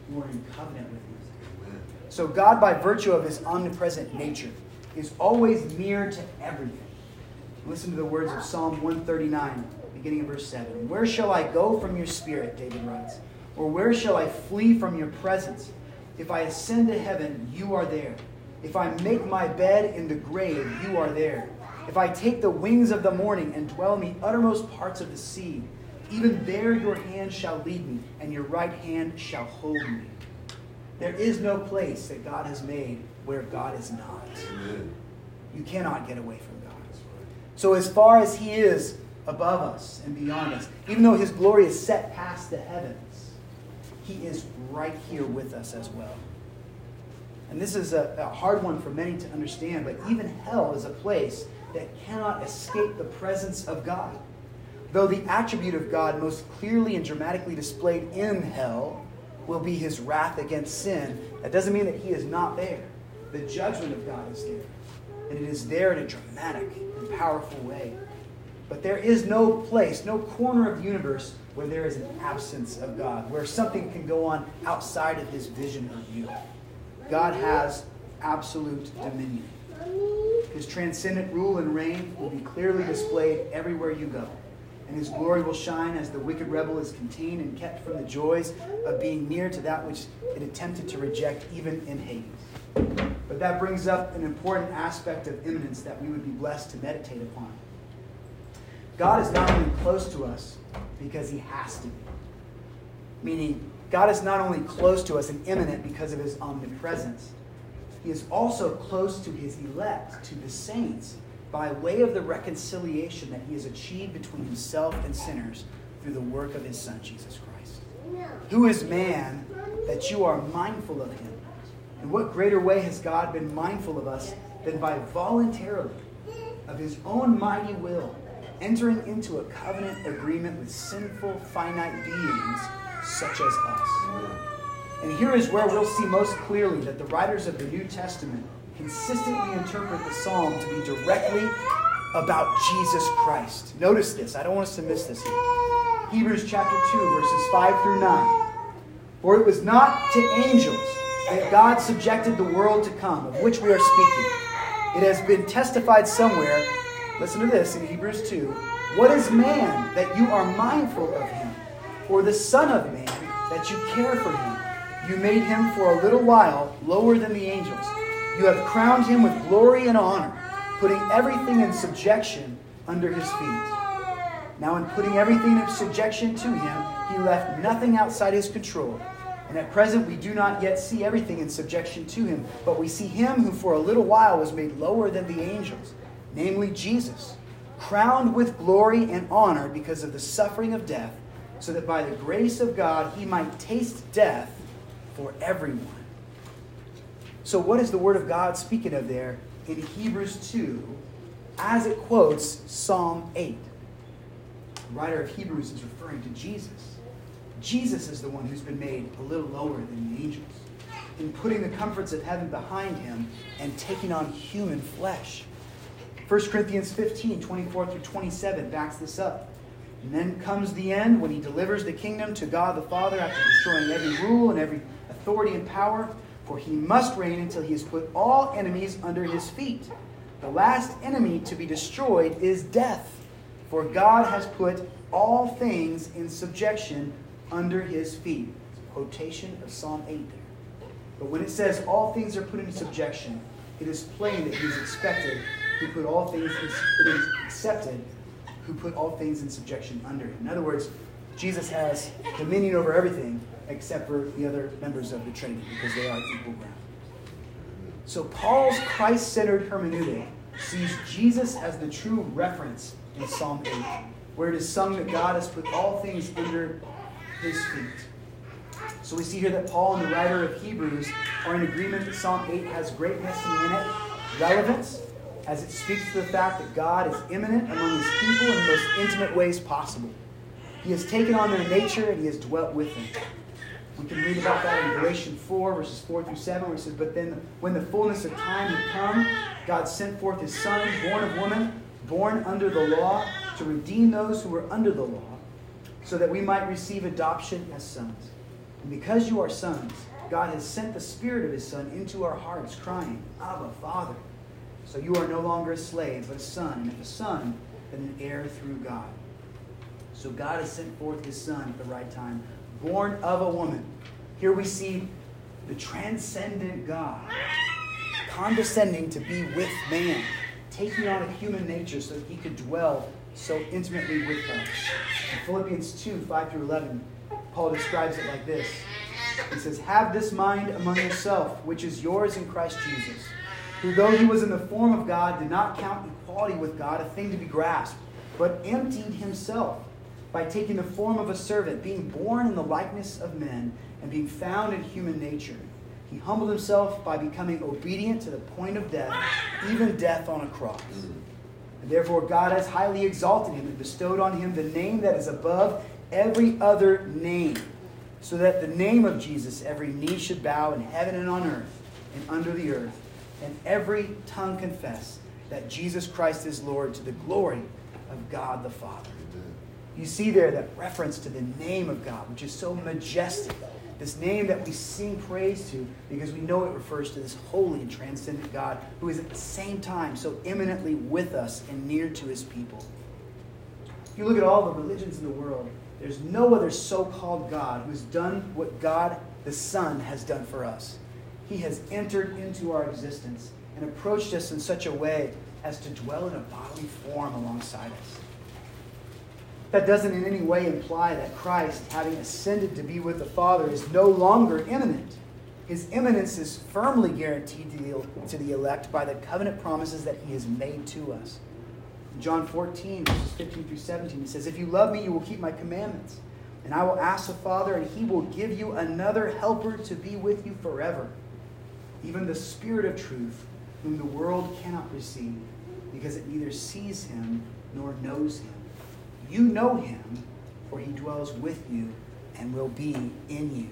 A: who are in covenant with him. So God, by virtue of his omnipresent nature, is always near to everything. Listen to the words of Psalm 139, beginning in verse 7. Where shall I go from your spirit, David writes, or where shall I flee from your presence? If I ascend to heaven, you are there. If I make my bed in the grave, you are there. If I take the wings of the morning and dwell in the uttermost parts of the sea, even there your hand shall lead me, and your right hand shall hold me. There is no place that God has made where God is not. You cannot get away from God. So as far as he is above us and beyond us, even though his glory is set past the heavens, he is right here with us as well. And this is a hard one for many to understand, but even hell is a place that cannot escape the presence of God. Though the attribute of God most clearly and dramatically displayed in hell will be his wrath against sin, that doesn't mean that he is not there. The judgment of God is there. And it is there in a dramatic and powerful way. But there is no place, no corner of the universe where there is an absence of God, where something can go on outside of his vision or view. God has absolute dominion. His transcendent rule and reign will be clearly displayed everywhere you go. And his glory will shine as the wicked rebel is contained and kept from the joys of being near to that which it attempted to reject even in Hades. But that brings up an important aspect of imminence that we would be blessed to meditate upon. God is not only close to us because he has to be. Meaning, God is not only close to us and imminent because of his omnipresence, he is also close to his elect, to the saints, by way of the reconciliation that he has achieved between himself and sinners through the work of his Son, Jesus Christ. Who is man that you are mindful of him? In what greater way has God been mindful of us than by voluntarily, of his own mighty will, entering into a covenant agreement with sinful, finite beings such as us? And here is where we'll see most clearly that the writers of the New Testament consistently interpret the psalm to be directly about Jesus Christ. Notice this. I don't want us to miss this here. Hebrews chapter 2, verses 5 through 9. For it was not to angels that God subjected the world to come, of which we are speaking. It has been testified somewhere, listen to this in Hebrews 2, what is man that you are mindful of him, or the Son of Man that you care for him? You made him for a little while lower than the angels. You have crowned him with glory and honor, putting everything in subjection under his feet. Now in putting everything in subjection to him, he left nothing outside his control. And at present we do not yet see everything in subjection to him, but we see him who for a little while was made lower than the angels, namely Jesus, crowned with glory and honor because of the suffering of death, so that by the grace of God he might taste death for everyone. So what is the Word of God speaking of there in Hebrews 2 as it quotes Psalm 8? The writer of Hebrews is referring to Jesus. Jesus is the one who's been made a little lower than the angels in putting the comforts of heaven behind him and taking on human flesh. 1 Corinthians 15, 24 through 27 backs this up. And then comes the end when he delivers the kingdom to God the Father after destroying every rule and every authority and power. For he must reign until he has put all enemies under his feet. The last enemy to be destroyed is death. For God has put all things in subjection under his feet. It's a quotation of Psalm 8 there. But when it says all things are put into subjection, it is plain that he is expected who put all things it is accepted who put all things in subjection under him. In other words, Jesus has dominion over everything except for the other members of the Trinity, because they are equal ground. So Paul's Christ-centered hermeneutic sees Jesus as the true reference in Psalm 8, where it is sung that God has put all things under his feet. So we see here that Paul and the writer of Hebrews are in agreement that Psalm 8 has great messianic relevance, as it speaks to the fact that God is immanent among his people in the most intimate ways possible. He has taken on their nature and he has dwelt with them. We can read about that in Galatians 4, verses 4 through 7, where it says, But then when the fullness of time had come, God sent forth his Son, born of woman, born under the law, to redeem those who were under the law, so that we might receive adoption as sons. And because you are sons, God has sent the Spirit of his Son into our hearts, crying, Abba, Father. So you are no longer a slave, but a son. And if a son, then an heir through God. So God has sent forth his Son at the right time, born of a woman. Here we see the transcendent God condescending to be with man, taking on a human nature so that he could dwell so intimately with us. In Philippians 2, 5 through 11, Paul describes it like this. He says, have this mind among yourself, which is yours in Christ Jesus, who though he was in the form of God, did not count equality with God a thing to be grasped, but emptied himself by taking the form of a servant, being born in the likeness of men, and being found in human nature. He humbled himself by becoming obedient to the point of death, even death on a cross. And therefore God has highly exalted him and bestowed on him the name that is above every other name, so that the name of Jesus every knee should bow in heaven and on earth and under the earth, and every tongue confess that Jesus Christ is Lord, to the glory of God the Father. You see there that reference to the name of God, which is so majestic. This name that we sing praise to because we know it refers to this holy and transcendent God who is at the same time so eminently with us and near to his people. If you look at all the religions in the world, there's no other so-called God who has done what God the Son has done for us. He has entered into our existence and approached us in such a way as to dwell in a bodily form alongside us. That doesn't in any way imply that Christ, having ascended to be with the Father, is no longer imminent. His imminence is firmly guaranteed to the elect by the covenant promises that he has made to us. In John 14, verses 15 through 17, he says, if you love me, you will keep my commandments. And I will ask the Father, and he will give you another helper to be with you forever, even the Spirit of truth, whom the world cannot receive, because it neither sees him nor knows him. You know him, for he dwells with you and will be in you.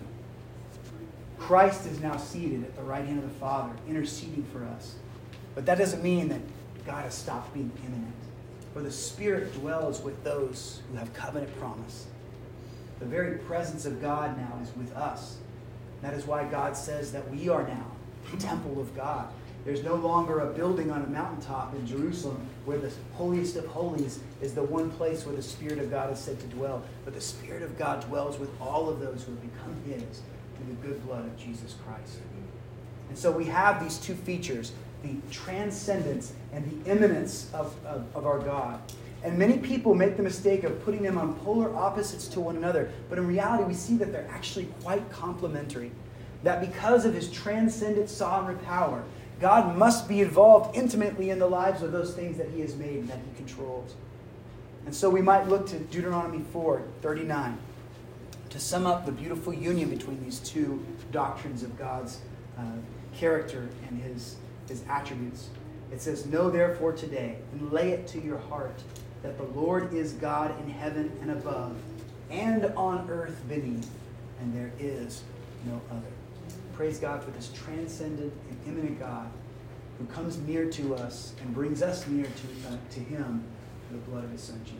A: Christ is now seated at the right hand of the Father, interceding for us. But that doesn't mean that God has stopped being imminent, for the Spirit dwells with those who have covenant promise. The very presence of God now is with us. That is why God says that we are now the temple of God. There's no longer a building on a mountaintop in Jerusalem where the holiest of holies is the one place where the Spirit of God is said to dwell. But the Spirit of God dwells with all of those who have become his through the good blood of Jesus Christ. And so we have these two features, the transcendence and the immanence of our God. And many people make the mistake of putting them on polar opposites to one another. But in reality, we see that they're actually quite complementary. That because of his transcendent sovereign power, God must be involved intimately in the lives of those things that he has made and that he controls. And so we might look to Deuteronomy 4:39 to sum up the beautiful union between these two doctrines of God's character and his attributes. It says, know therefore today and lay it to your heart that the Lord is God in heaven and above and on earth beneath, and there is no other. Praise God for this transcendent and immanent God who comes near to us and brings us near to him through the blood of his Son, Jesus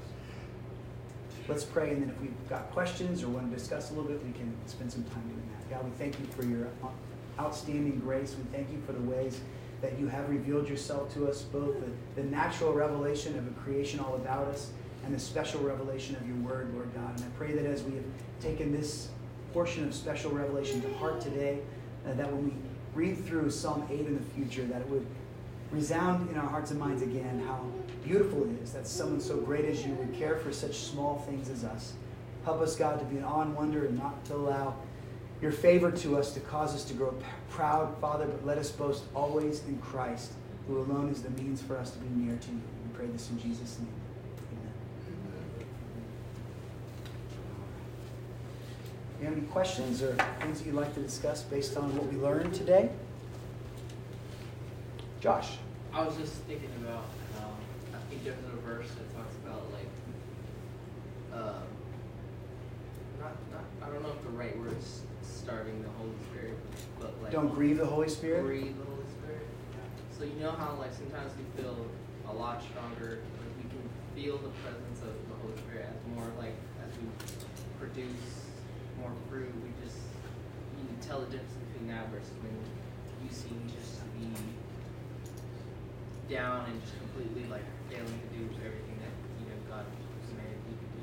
A: Christ. Let's pray, and then if we've got questions or want to discuss a little bit, we can spend some time doing that. God, we thank you for your outstanding grace. We thank you for the ways that you have revealed yourself to us, both the natural revelation of a creation all about us and the special revelation of your word, Lord God. And I pray that as we have taken this portion of special revelation to heart today, that when we read through Psalm 8 in the future, that it would resound in our hearts and minds again how beautiful it is that someone so great as you would care for such small things as us. Help us, God, to be in awe and wonder and not to allow your favor to us to cause us to grow proud, Father, but let us boast always in Christ, who alone is the means for us to be near to you. We pray this in Jesus' name. Do you have any questions or things that you'd like to discuss based on what we learned today? Josh.
B: I was just thinking about, I think there's a verse that talks about I don't know if the right word is starving the Holy Spirit, but like
A: don't grieve the Holy Spirit.
B: Grieve the Holy Spirit. So you know how like sometimes we feel a lot stronger, like we can feel the presence of the Holy Spirit as more like as we produce more fruit. We just you can tell the difference between that versus when you seem just to be down and just completely like failing to do everything that God commanded you to do.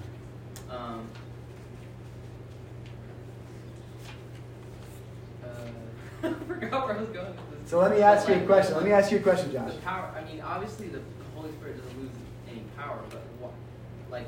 B: I forgot where I was going with this.
A: So let me ask you a question. Let me ask you a question, Josh.
B: The power. I mean, obviously the Holy Spirit doesn't lose any power, but what, like,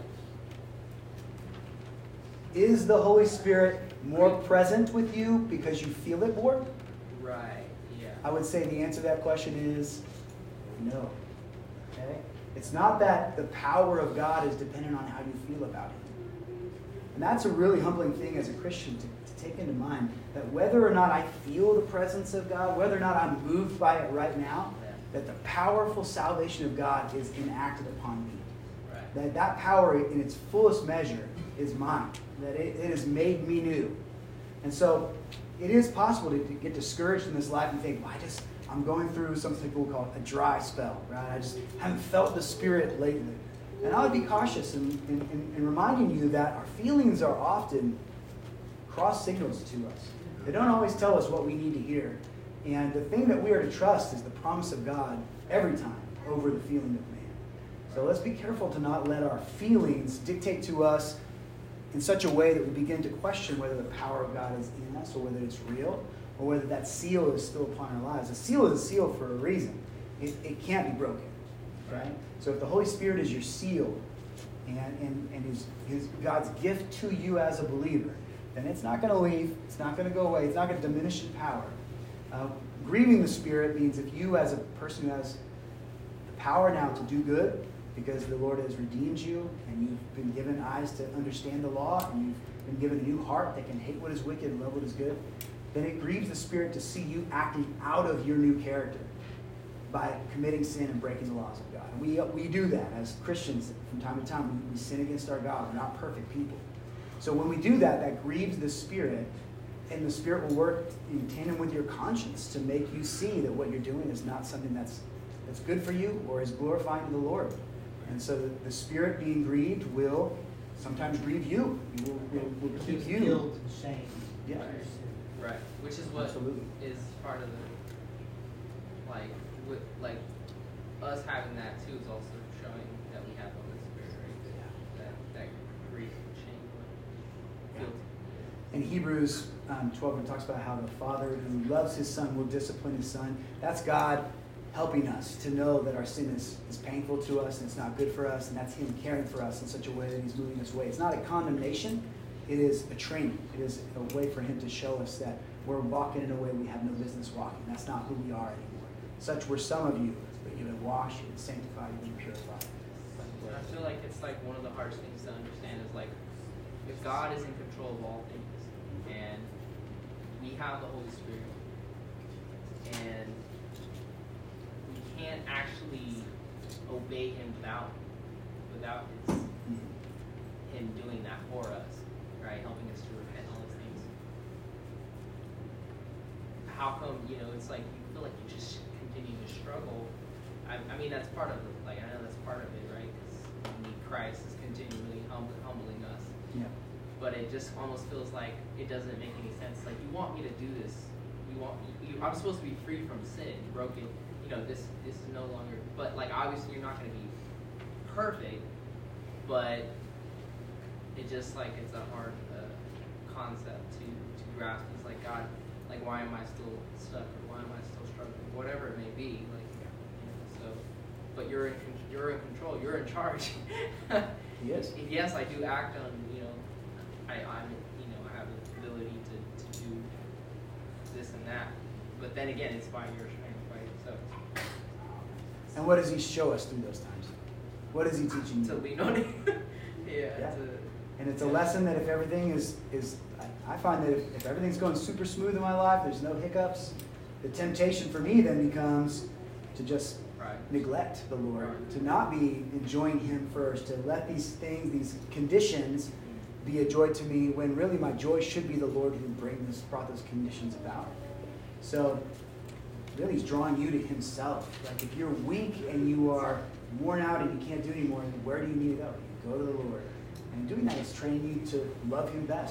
A: is the Holy Spirit more present with you because you feel it more?
B: right? Yeah.
A: I would say the answer to that question is no. Okay? It's not that the power of God is dependent on how you feel about it. And that's a really humbling thing as a Christian to take into mind, that whether or not I feel the presence of God, whether or not I'm moved by it right now, that the powerful salvation of God is enacted upon me.
B: Right.
A: That power in its fullest measure is mine. That it has made me new. And so it is possible to get discouraged in this life and think, well, I'm going through something people call a dry spell, right? I just haven't felt the Spirit lately. And I would be cautious in reminding you that our feelings are often cross signals to us. They don't always tell us what we need to hear. And the thing that we are to trust is the promise of God every time over the feeling of man. So let's be careful to not let our feelings dictate to us in such a way that we begin to question whether the power of God is in us or whether it's real or whether that seal is still upon our lives. A seal is a seal for a reason. It can't be broken, right? So if the Holy Spirit is your seal and is God's gift to you as a believer, then it's not going to leave. It's not going to go away. It's not going to diminish in power. Grieving the Spirit means if you as a person who has the power now to do good because the Lord has redeemed you and you've been given eyes to understand the law and you've been given a new heart that can hate what is wicked and love what is good, then it grieves the Spirit to see you acting out of your new character by committing sin and breaking the laws of God. And we do that as Christians from time to time. We sin against our God. We're not perfect people. So when we do that, that grieves the Spirit, and the Spirit will work in tandem with your conscience to make you see that what you're doing is not something that's good for you or is glorifying to the Lord. And so the Spirit being grieved will sometimes grieve you. Will keep you.
C: Guilt and shame.
A: Yeah.
B: Right. Which is what
A: Absolutely.
B: is part of the, like us having that too is also showing that we have the Holy Spirit, right? That grief and shame, guilt.
A: In Hebrews 12, it talks about how the Father who loves his Son will discipline his Son. That's God helping us to know that our sin is painful to us and it's not good for us, and that's him caring for us in such a way that he's moving us away. It's not a condemnation. It is a training. It is a way for him to show us that we're walking in a way we have no business walking. That's not who we are anymore. Such were some of you, but you've been washed, you've been sanctified, you've been purified.
B: And I feel like it's like one of the hardest things to understand is like if God is in control of all things and we have the Holy Spirit and we can't actually obey him without him doing that for us, right? Helping us to repent all these things. How come, it's like you feel like you just continue to struggle? I mean, that's part of it. Like, I know that's part of it, right? Because Christ is continually humbling us.
A: Yeah.
B: But it just almost feels like it doesn't make any sense. Like, you want me to do this. I'm supposed to be free from sin, broken. This is no longer. But, like, obviously you're not going to be perfect. But it just, like, it's a hard concept to grasp. It's like, God, like, why am I still stuck? Or why am I still struggling? Whatever it may be. Like, so, but you're in control. You're in charge.
A: Yes.
B: Yes, I do act on, I have the ability to do this and that. But then again, it's by your strength, right? So.
A: And what does he show us through those times? What is he teaching you?
B: To lean on it. Yeah.
A: And it's a lesson that if everything is I find that if everything's going super smooth in my life, there's no hiccups, the temptation for me then becomes to just neglect the Lord, to not be enjoying him first, to let these things, these conditions be a joy to me when really my joy should be the Lord who brought those conditions about. So really he's drawing you to himself. Like if you're weak and you are worn out and you can't do anymore, where do you need to go? You go to the Lord. And doing that is training you to love him best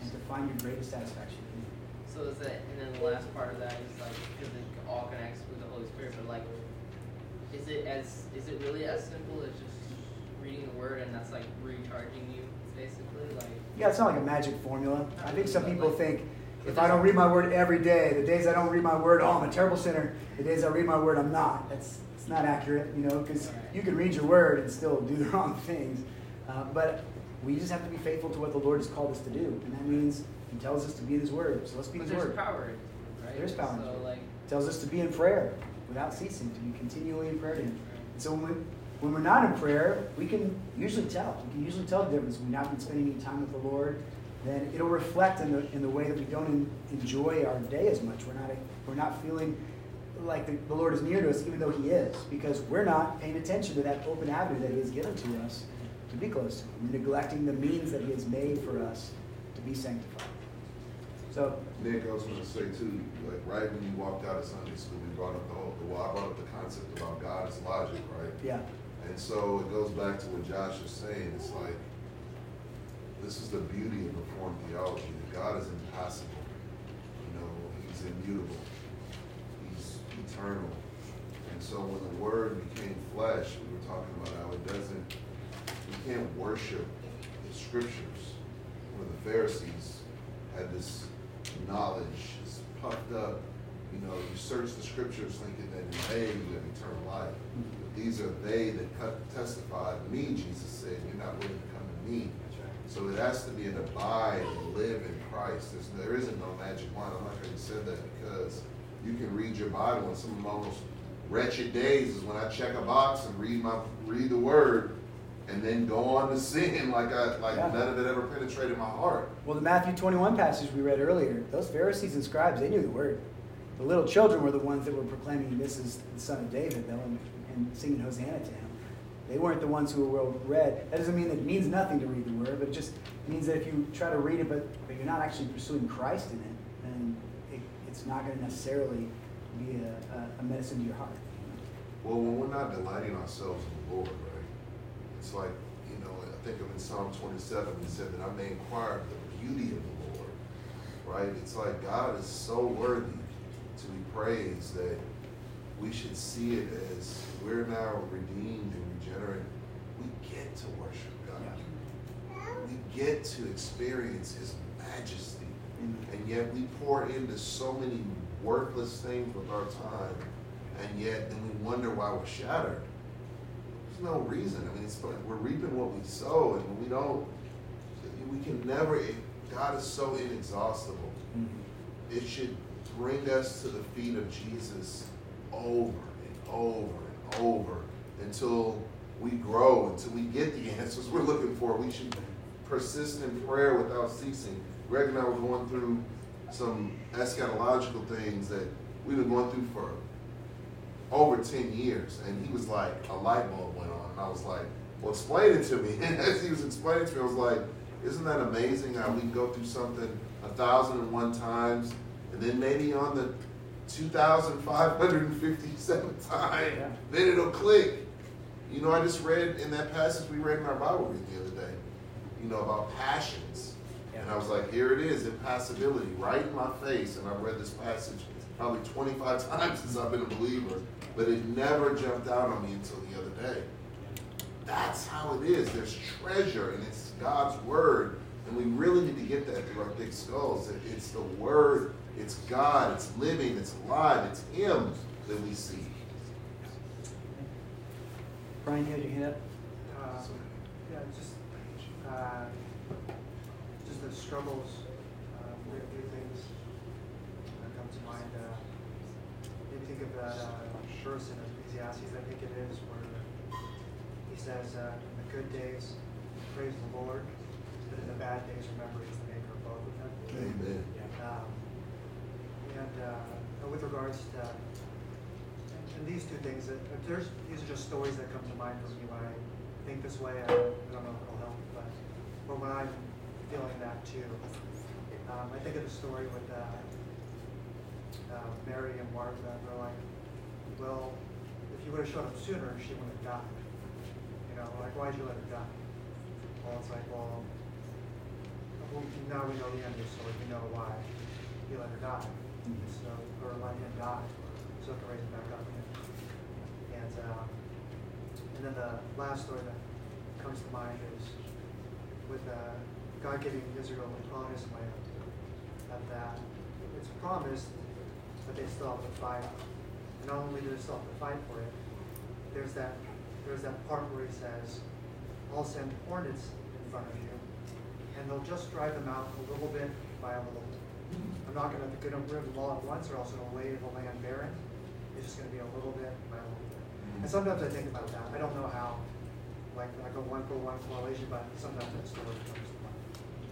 A: and to find your greatest satisfaction in Him.
B: So is that, and then the last part of that is like, because it all connects with the Holy Spirit, but like, is it really as simple as just reading the Word and that's like recharging you, basically? Like,
A: Yeah, it's not like a magic formula. I think some people think, if I don't read my Word every day, the days I don't read my Word, oh, I'm a terrible sinner. The days I read my Word, I'm not. It's not accurate, because you can read your Word and still do the wrong things. But we just have to be faithful to what the Lord has called us to do. And that means He tells us to be in His Word. So let's be in His Word.
B: There's power in His Word, right?
A: There is power in His
B: So,
A: Word.
B: like,
A: It tells us to be in prayer without ceasing, to be continually in prayer to Him. And so when we're not in prayer, we can usually tell. We can usually tell the difference. When we've not been spending any time with the Lord, then it'll reflect in the way that we don't enjoy our day as much. We're not feeling like the Lord is near to us, even though He is, because we're not paying attention to that open avenue that He has given to us to be close to Him, neglecting the means that He has made for us to be sanctified. So,
C: Nick, I was going to say too, like right when you walked out of Sunday school, we brought up I brought up the concept about God as logic, right?
A: yeah.
C: And so it goes back to what Josh is saying. It's like, this is the beauty of Reformed theology, that God is impassible. He's immutable. He's eternal. And so when the Word became flesh, we were talking about how we can't worship the Scriptures. One of the Pharisees had this knowledge, is puffed up. You search the Scriptures thinking that in they you have eternal life. But these are they that testify to me, Jesus said. You're not willing to come to me. So it has to be an abide and live in Christ. There isn't no magic wand. I'm not going to say that, because you can read your Bible, and some of my most wretched days is when I check a box and read the Word, and then go on to sin like none of it ever penetrated my heart.
A: Well, the Matthew 21 passage we read earlier, those Pharisees and scribes, they knew the Word. The little children were the ones that were proclaiming, this is the Son of David, though, and singing Hosanna to Him. They weren't the ones who were well read. That doesn't mean that it means nothing to read the Word, but it just means that if you try to read it, but you're not actually pursuing Christ in it, then it's not going to necessarily be a medicine to your heart.
C: Well, when we're not delighting ourselves in the Lord, right? It's like, I think of in Psalm 27, He said that I may inquire of the beauty of the Lord, right? It's like God is so worthy to be praised that we should see it as we're now redeemed and regenerate. We get to worship God. Yeah. We get to experience His majesty. Mm-hmm. And yet we pour into so many worthless things with our time, and yet then we wonder why we're shattered. There's no reason. It's like we're reaping what we sow, and when we don't, we can never, God is so inexhaustible. Mm-hmm. It should bring us to the feet of Jesus over and over and over until we grow, until we get the answers we're looking for. We should persist in prayer without ceasing. Greg and I were going through some eschatological things that we've been going through for over 10 years, and he was like, a light bulb went on, and I was like, well, explain it to me. And as he was explaining to me, I was like, isn't that amazing how we can go through something 1,001 times, and then maybe on the 2,557th time, then it'll click. I just read in that passage we read in our Bible reading the other day, about passions. And I was like, here it is, impassibility, right in my face. And I've read this passage probably 25 times since I've been a believer, but it never jumped out on me until the other day. That's how it is. There's treasure, and it's God's Word. And we really need to get that through our thick skulls. It's the Word, it's God, it's living, it's alive, it's Him that we see.
A: Brian, you had your hand up?
D: Just the struggles, three things come to mind. Maybe think of that verse in Ecclesiastes, I think it is, where he says, in the good days, praise the Lord, but in the bad days, remember He's the maker of both of them.
C: Amen.
D: With regards to and these two things, these are just stories that come to mind for me when I think this way. I don't know if it'll help, but when I'm feeling that too, I think of the story with Mary and Martha. They're like, well, if you would have showed up sooner, she wouldn't have died. Why'd you let her die? Well, it's like, well, well, now we know the end of the story. We know why he let her die. So, or let him die, so it can raise him back up again. And then the last story that comes to mind is with God giving Israel the promised land. That it's promised, but they still have to fight. And not only do they still have to fight for it, there's that part where he says, "I'll send hornets in front of you, and they'll just drive them out a little bit by a little bit. I'm not going to get rid of them all at once, or else it'll lay the land barren. It's just going to be a little bit by a little bit." And sometimes I think about that. I don't know how, like a one-for-one correlation, but sometimes that story comes to mind.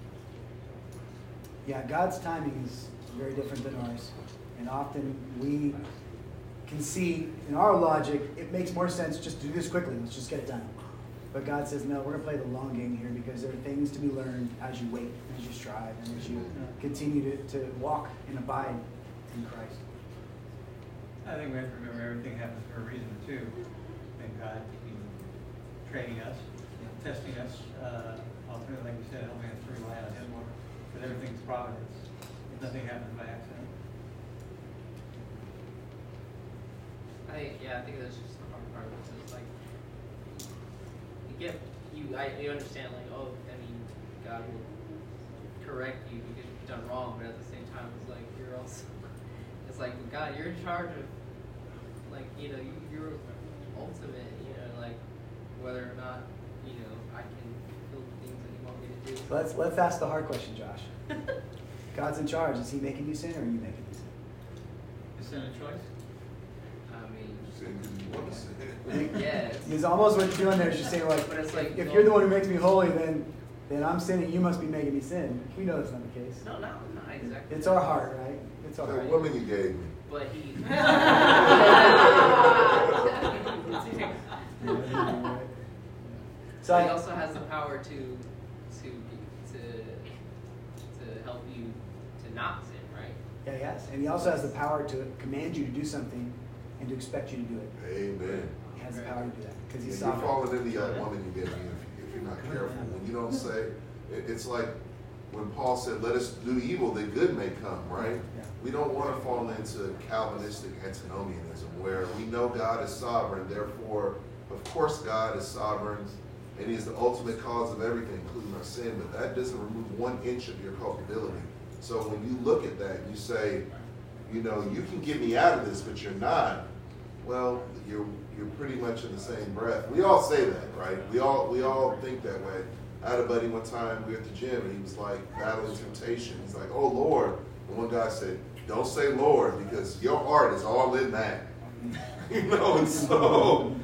A: Yeah, God's timing is very different than ours. And often we can see in our logic, it makes more sense just to do this quickly. Let's just get it done. But God says, no, we're going to play the long game here because there are things to be learned as you wait, as you strive, and as you continue to walk and abide in Christ.
E: I think we have to remember everything happens for a reason, too. And God training us, testing us, ultimately, like you said, helping us to rely on Him more. Because everything's providence. Nothing happens by accident.
B: I think that's just the hard part. It's like you understand, like, oh, I mean, God will correct you because you've done wrong, but at the same time, it's like you're also, it's like, God, you're in charge of, like, you're ultimate, like whether or not, I can fulfill the things that you want me to do.
A: So let's ask the hard question, Josh. God's in charge. Is He making you sin, or are you making you sin?
E: Is sin a choice?
C: Sin because you want to sin.
B: Yes.
A: It's almost what you're doing there is you're saying, like,
B: But it's like,
A: if you're the one who makes me holy, then I'm sinning. You must be making me sin. We know that's not the case.
B: No, not exactly.
A: It's our heart, right? It's our
C: The
A: heart.
C: woman you gave me.
B: But he.
A: So
B: he also has the power to help you to not sin, right?
A: Yeah, yes. And He also has the power to command you to do something and to expect you to do it.
C: Amen.
A: He has the power to do that because He's
C: You're
A: sovereign.
C: falling into that woman you gave me if you're not careful. When you don't say, it's like when Paul said, let us do evil that good may come, right?
A: Yeah.
C: We don't want to fall into Calvinistic antinomianism where we know God is sovereign, therefore, of course God is sovereign and He is the ultimate cause of everything, including our sin, but that doesn't remove 1 inch of your culpability. So when you look at that, you say, you can get me out of this, but you're not. Well, you're pretty much in the same breath. We all say that, right? We all think that way. I had a buddy one time, we were at the gym, and he was like battling temptation. He's like, oh, Lord. And one guy said, don't say Lord, because your heart is all in that. And so,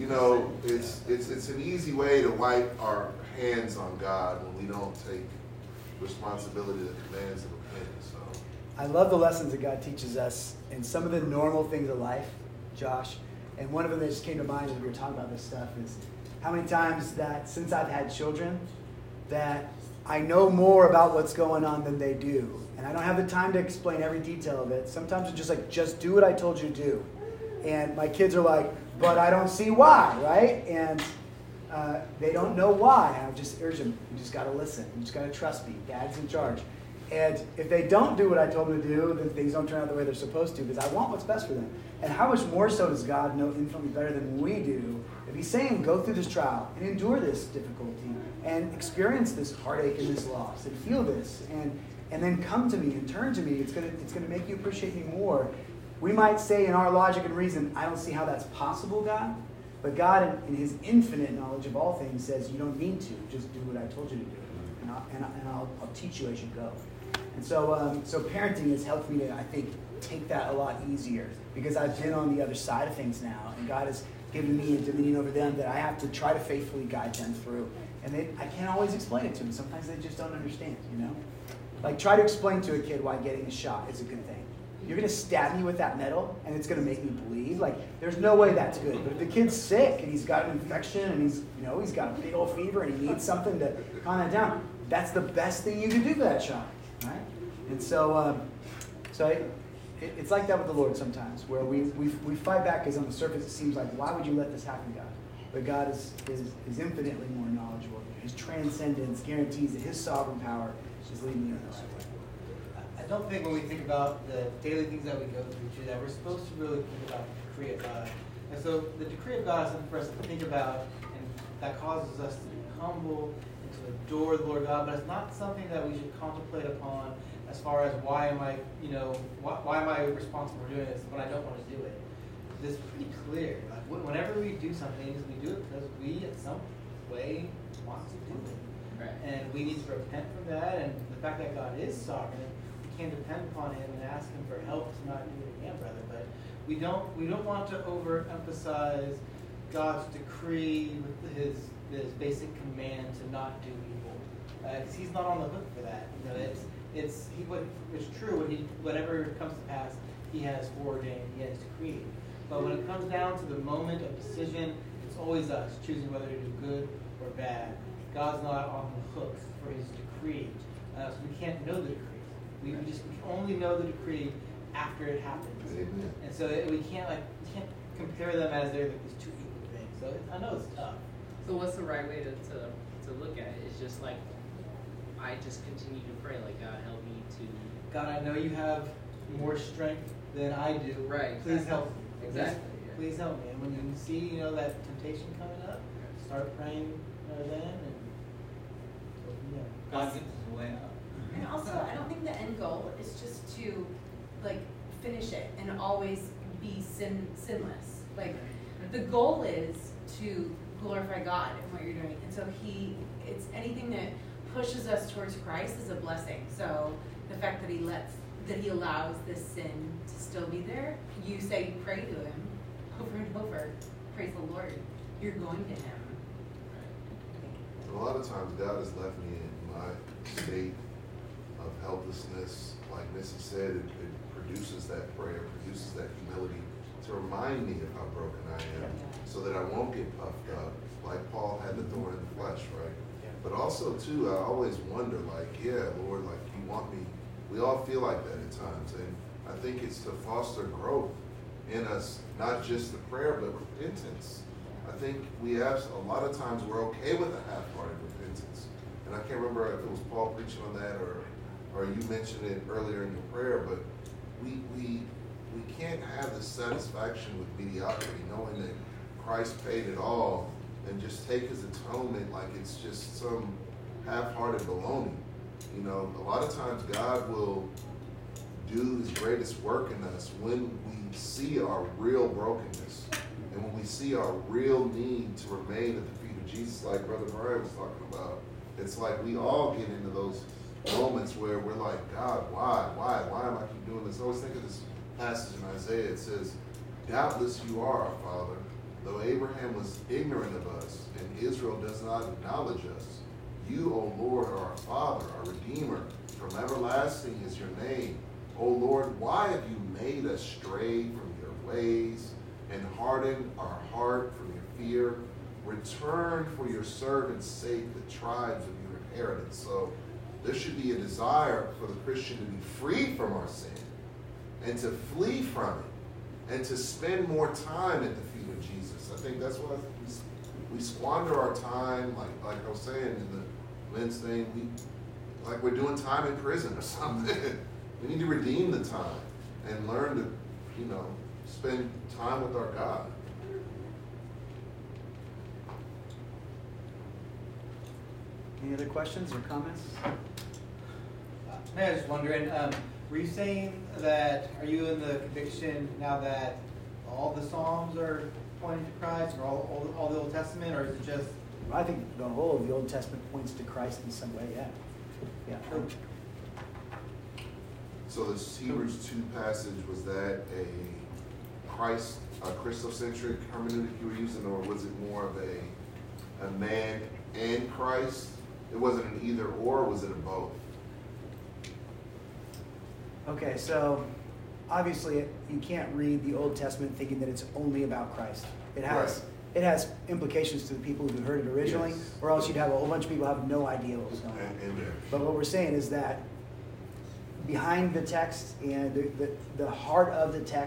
C: it's an easy way to wipe our hands on God when we don't take responsibility of the commands of repentance. So
A: I love the lessons that God teaches us in some of the normal things of life, Josh. And one of them that just came to mind as we were talking about this stuff is how many times that since I've had children that I know more about what's going on than they do. And I don't have the time to explain every detail of it. Sometimes it's just like, just do what I told you to do. And my kids are like, but I don't see why, right? And they don't know why. And I just urge them, you just got to listen. You just got to trust me. Dad's in charge. And if they don't do what I told them to do, then things don't turn out the way they're supposed to because I want what's best for them. And how much more so does God know infinitely better than we do if He's saying go through this trial and endure this difficulty and experience this heartache and this loss and feel this and then come to me and turn to me. It's gonna make you appreciate me more. We might say in our logic and reason, I don't see how that's possible, God. But God, in His infinite knowledge of all things, says you don't need to. Just do what I told you to do, and I'll teach you as you go. And so parenting has helped me to, I think, take that a lot easier because I've been on the other side of things now, and God has given me a dominion over them that I have to try to faithfully guide them through. And I can't always explain it to them. Sometimes they just don't understand, Like try to explain to a kid why getting a shot is a good thing. You're going to stab me with that metal, and it's going to make me bleed. Like, there's no way that's good. But if the kid's sick, and he's got an infection, and he's got a big old fever, and he needs something to calm that down, that's the best thing you can do for that child, right? And so it's like that with the Lord sometimes, where we fight back because on the surface it seems like, why would you let this happen, God? but God is infinitely more knowledgeable. His transcendence guarantees that his sovereign power is leading you in the right way.
F: I don't think when we think about the daily things that we go through, too, that we're supposed to really think about the decree of God. And so the decree of God is something for us to think about, and that causes us to be humble and to adore the Lord God, but it's not something that we should contemplate upon as far as why am I responsible for doing this when I don't want to do it. It's pretty clear. Like whenever we do something, we do it because we, in some way, want to do it.
B: Right.
F: And we need to repent from that, and the fact that God is sovereign, we can depend upon Him and ask Him for help to not do it again, brother. But we don't want to overemphasize God's decree with His basic command to not do evil, because He's not on the hook for that. You know, it's true. Whatever comes to pass, He has foreordained, He has decreed. But when it comes down to the moment of decision, it's always us choosing whether to do good or bad. God's not on the hook for His decree, so we can't know the decree. We can only know the decree after it happens.
C: Amen.
F: And so we can't compare them as they're like these two equal things. So I know it's tough.
B: So what's the right way to look at it? It's just like I just continue to pray, like God help me to.
F: God, I know you have more strength than I do.
B: Right.
F: Please help me.
B: Exactly.
F: Please help me. And when you see that temptation coming up, start praying then, and go from there.
E: God gets his way out.
G: And also, I don't think the end goal is just to finish it and always be sinless. The goal is to glorify God in what you're doing, and so it's anything that pushes us towards Christ is a blessing. So the fact that He allows this sin to still be there, you pray to Him over and over. Praise the Lord. You're going to Him.
C: A lot of times God has left me in my state of helplessness. Like Missy said, it produces that prayer, produces that humility to remind me of how broken I am so that I won't get puffed up like Paul had the thorn in the flesh, right? But also, too, I always wonder, Lord, you want me. We all feel like that at times. And I think it's to foster growth in us, not just the prayer, but repentance. I think we have, a lot of times we're okay with a half-hearted repentance. And I can't remember if it was Paul preaching on that or you mentioned it earlier in your prayer, but we can't have the satisfaction with mediocrity, knowing that Christ paid it all, and just take His atonement like it's just some half-hearted baloney. A lot of times God will do His greatest work in us when we see our real brokenness and when we see our real need to remain at the feet of Jesus, like Brother Brian was talking about. It's like we all get into those moments where we're like, God, why am I keep doing this? I always think of this passage in Isaiah. It says, doubtless you are our Father, though Abraham was ignorant of us and Israel does not acknowledge us. You, O Lord, are our Father, our Redeemer. From everlasting is your name. O Lord, why have you made us stray from your ways and hardened our heart from your fear? Return for your servant's sake the tribes of your inheritance. So there should be a desire for the Christian to be free from our sin and to flee from it and to spend more time at the feet of Jesus. I think that's why we squander our time, like I was saying in the men's thing, we're doing time in prison or something. We need to redeem the time and learn to, spend time with our God.
A: Any other questions or comments?
F: I was just wondering, were you saying that, are you in the conviction now that all the Psalms are pointing to Christ, or all the Old Testament, or is it just?
A: I think the whole of the Old Testament points to Christ in some way, yeah.
C: So this Hebrews 2 passage, was that a Christocentric hermeneutic you were using, or was it more of a man and Christ? It wasn't an either or, was it a both?
A: Okay, so obviously you can't read the Old Testament thinking that it's only about Christ. It has implications to the people who heard it originally,
C: yes,
A: or else you'd have a whole bunch of people who have no idea what was going on.
C: Amen.
A: But what we're saying is that behind the text and the heart of the text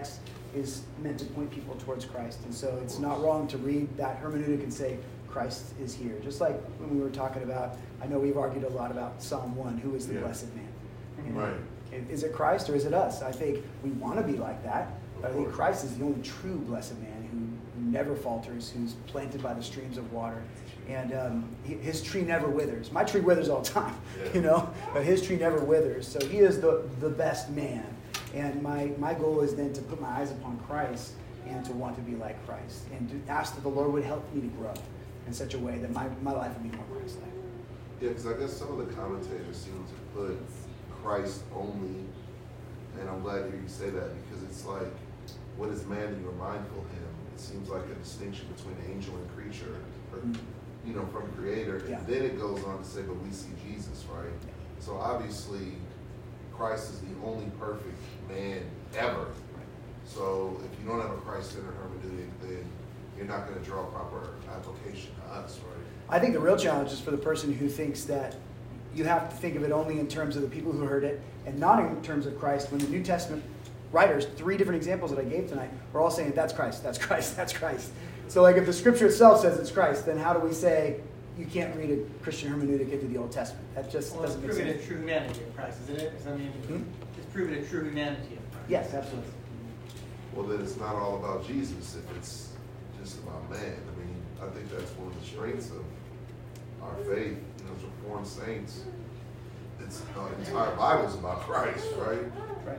A: is meant to point people towards Christ. And so it's not wrong to read that hermeneutic and say, Christ is here. Just like when we were talking about, I know we've argued a lot about Psalm 1, who is the blessed man? You know,
C: Right.
A: Is it Christ or is it us? I think we want to be like that, but I think Christ is the only true blessed man who never falters, who's planted by the streams of water. And his tree never withers. My tree withers all the time, you know, but his tree never withers. So he is the best man. And my goal is then to put my eyes upon Christ and to want to be like Christ and to ask that the Lord would help me to grow in such a way that my life would be more Christ-like.
C: Yeah, because I guess some of the commentators seem to put Christ only, and I'm glad to hear you say that, because it's like, what is man that you are mindful of him? It seems like a distinction between angel and creature, or, you know, from creator. And then it goes on to say, but we see Jesus, right? So obviously, Christ is the only perfect man ever. So if you don't have a Christ-centered hermeneutic, then you're not going to draw proper application to us, right?
A: I think the real challenge is for the person who thinks that you have to think of it only in terms of the people who heard it and not in terms of Christ. When the New Testament writers, 3 different examples that I gave tonight, are all saying, that's Christ, that's Christ, that's Christ. So like if the scripture itself says it's Christ, then how do we say you can't read a Christian hermeneutic into the Old Testament? That just doesn't make sense.
F: It's proving a true humanity of Christ, isn't it? I mean, it's proving a true humanity of Christ.
A: Yes, absolutely.
C: Well, then it's not all about Jesus if it's just about man. I mean, I think that's one of the strengths of our faith, you know, as Reformed saints. It's the entire Bible is about Christ, right?
A: Right.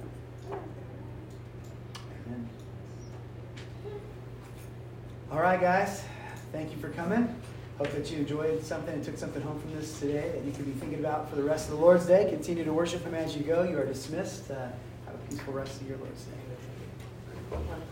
A: Amen. All right, guys. Thank you for coming. Hope that you enjoyed something and took something home from this today that you can be thinking about for the rest of the Lord's Day. Continue to worship Him as you go. You are dismissed. Have a peaceful rest of your Lord's Day.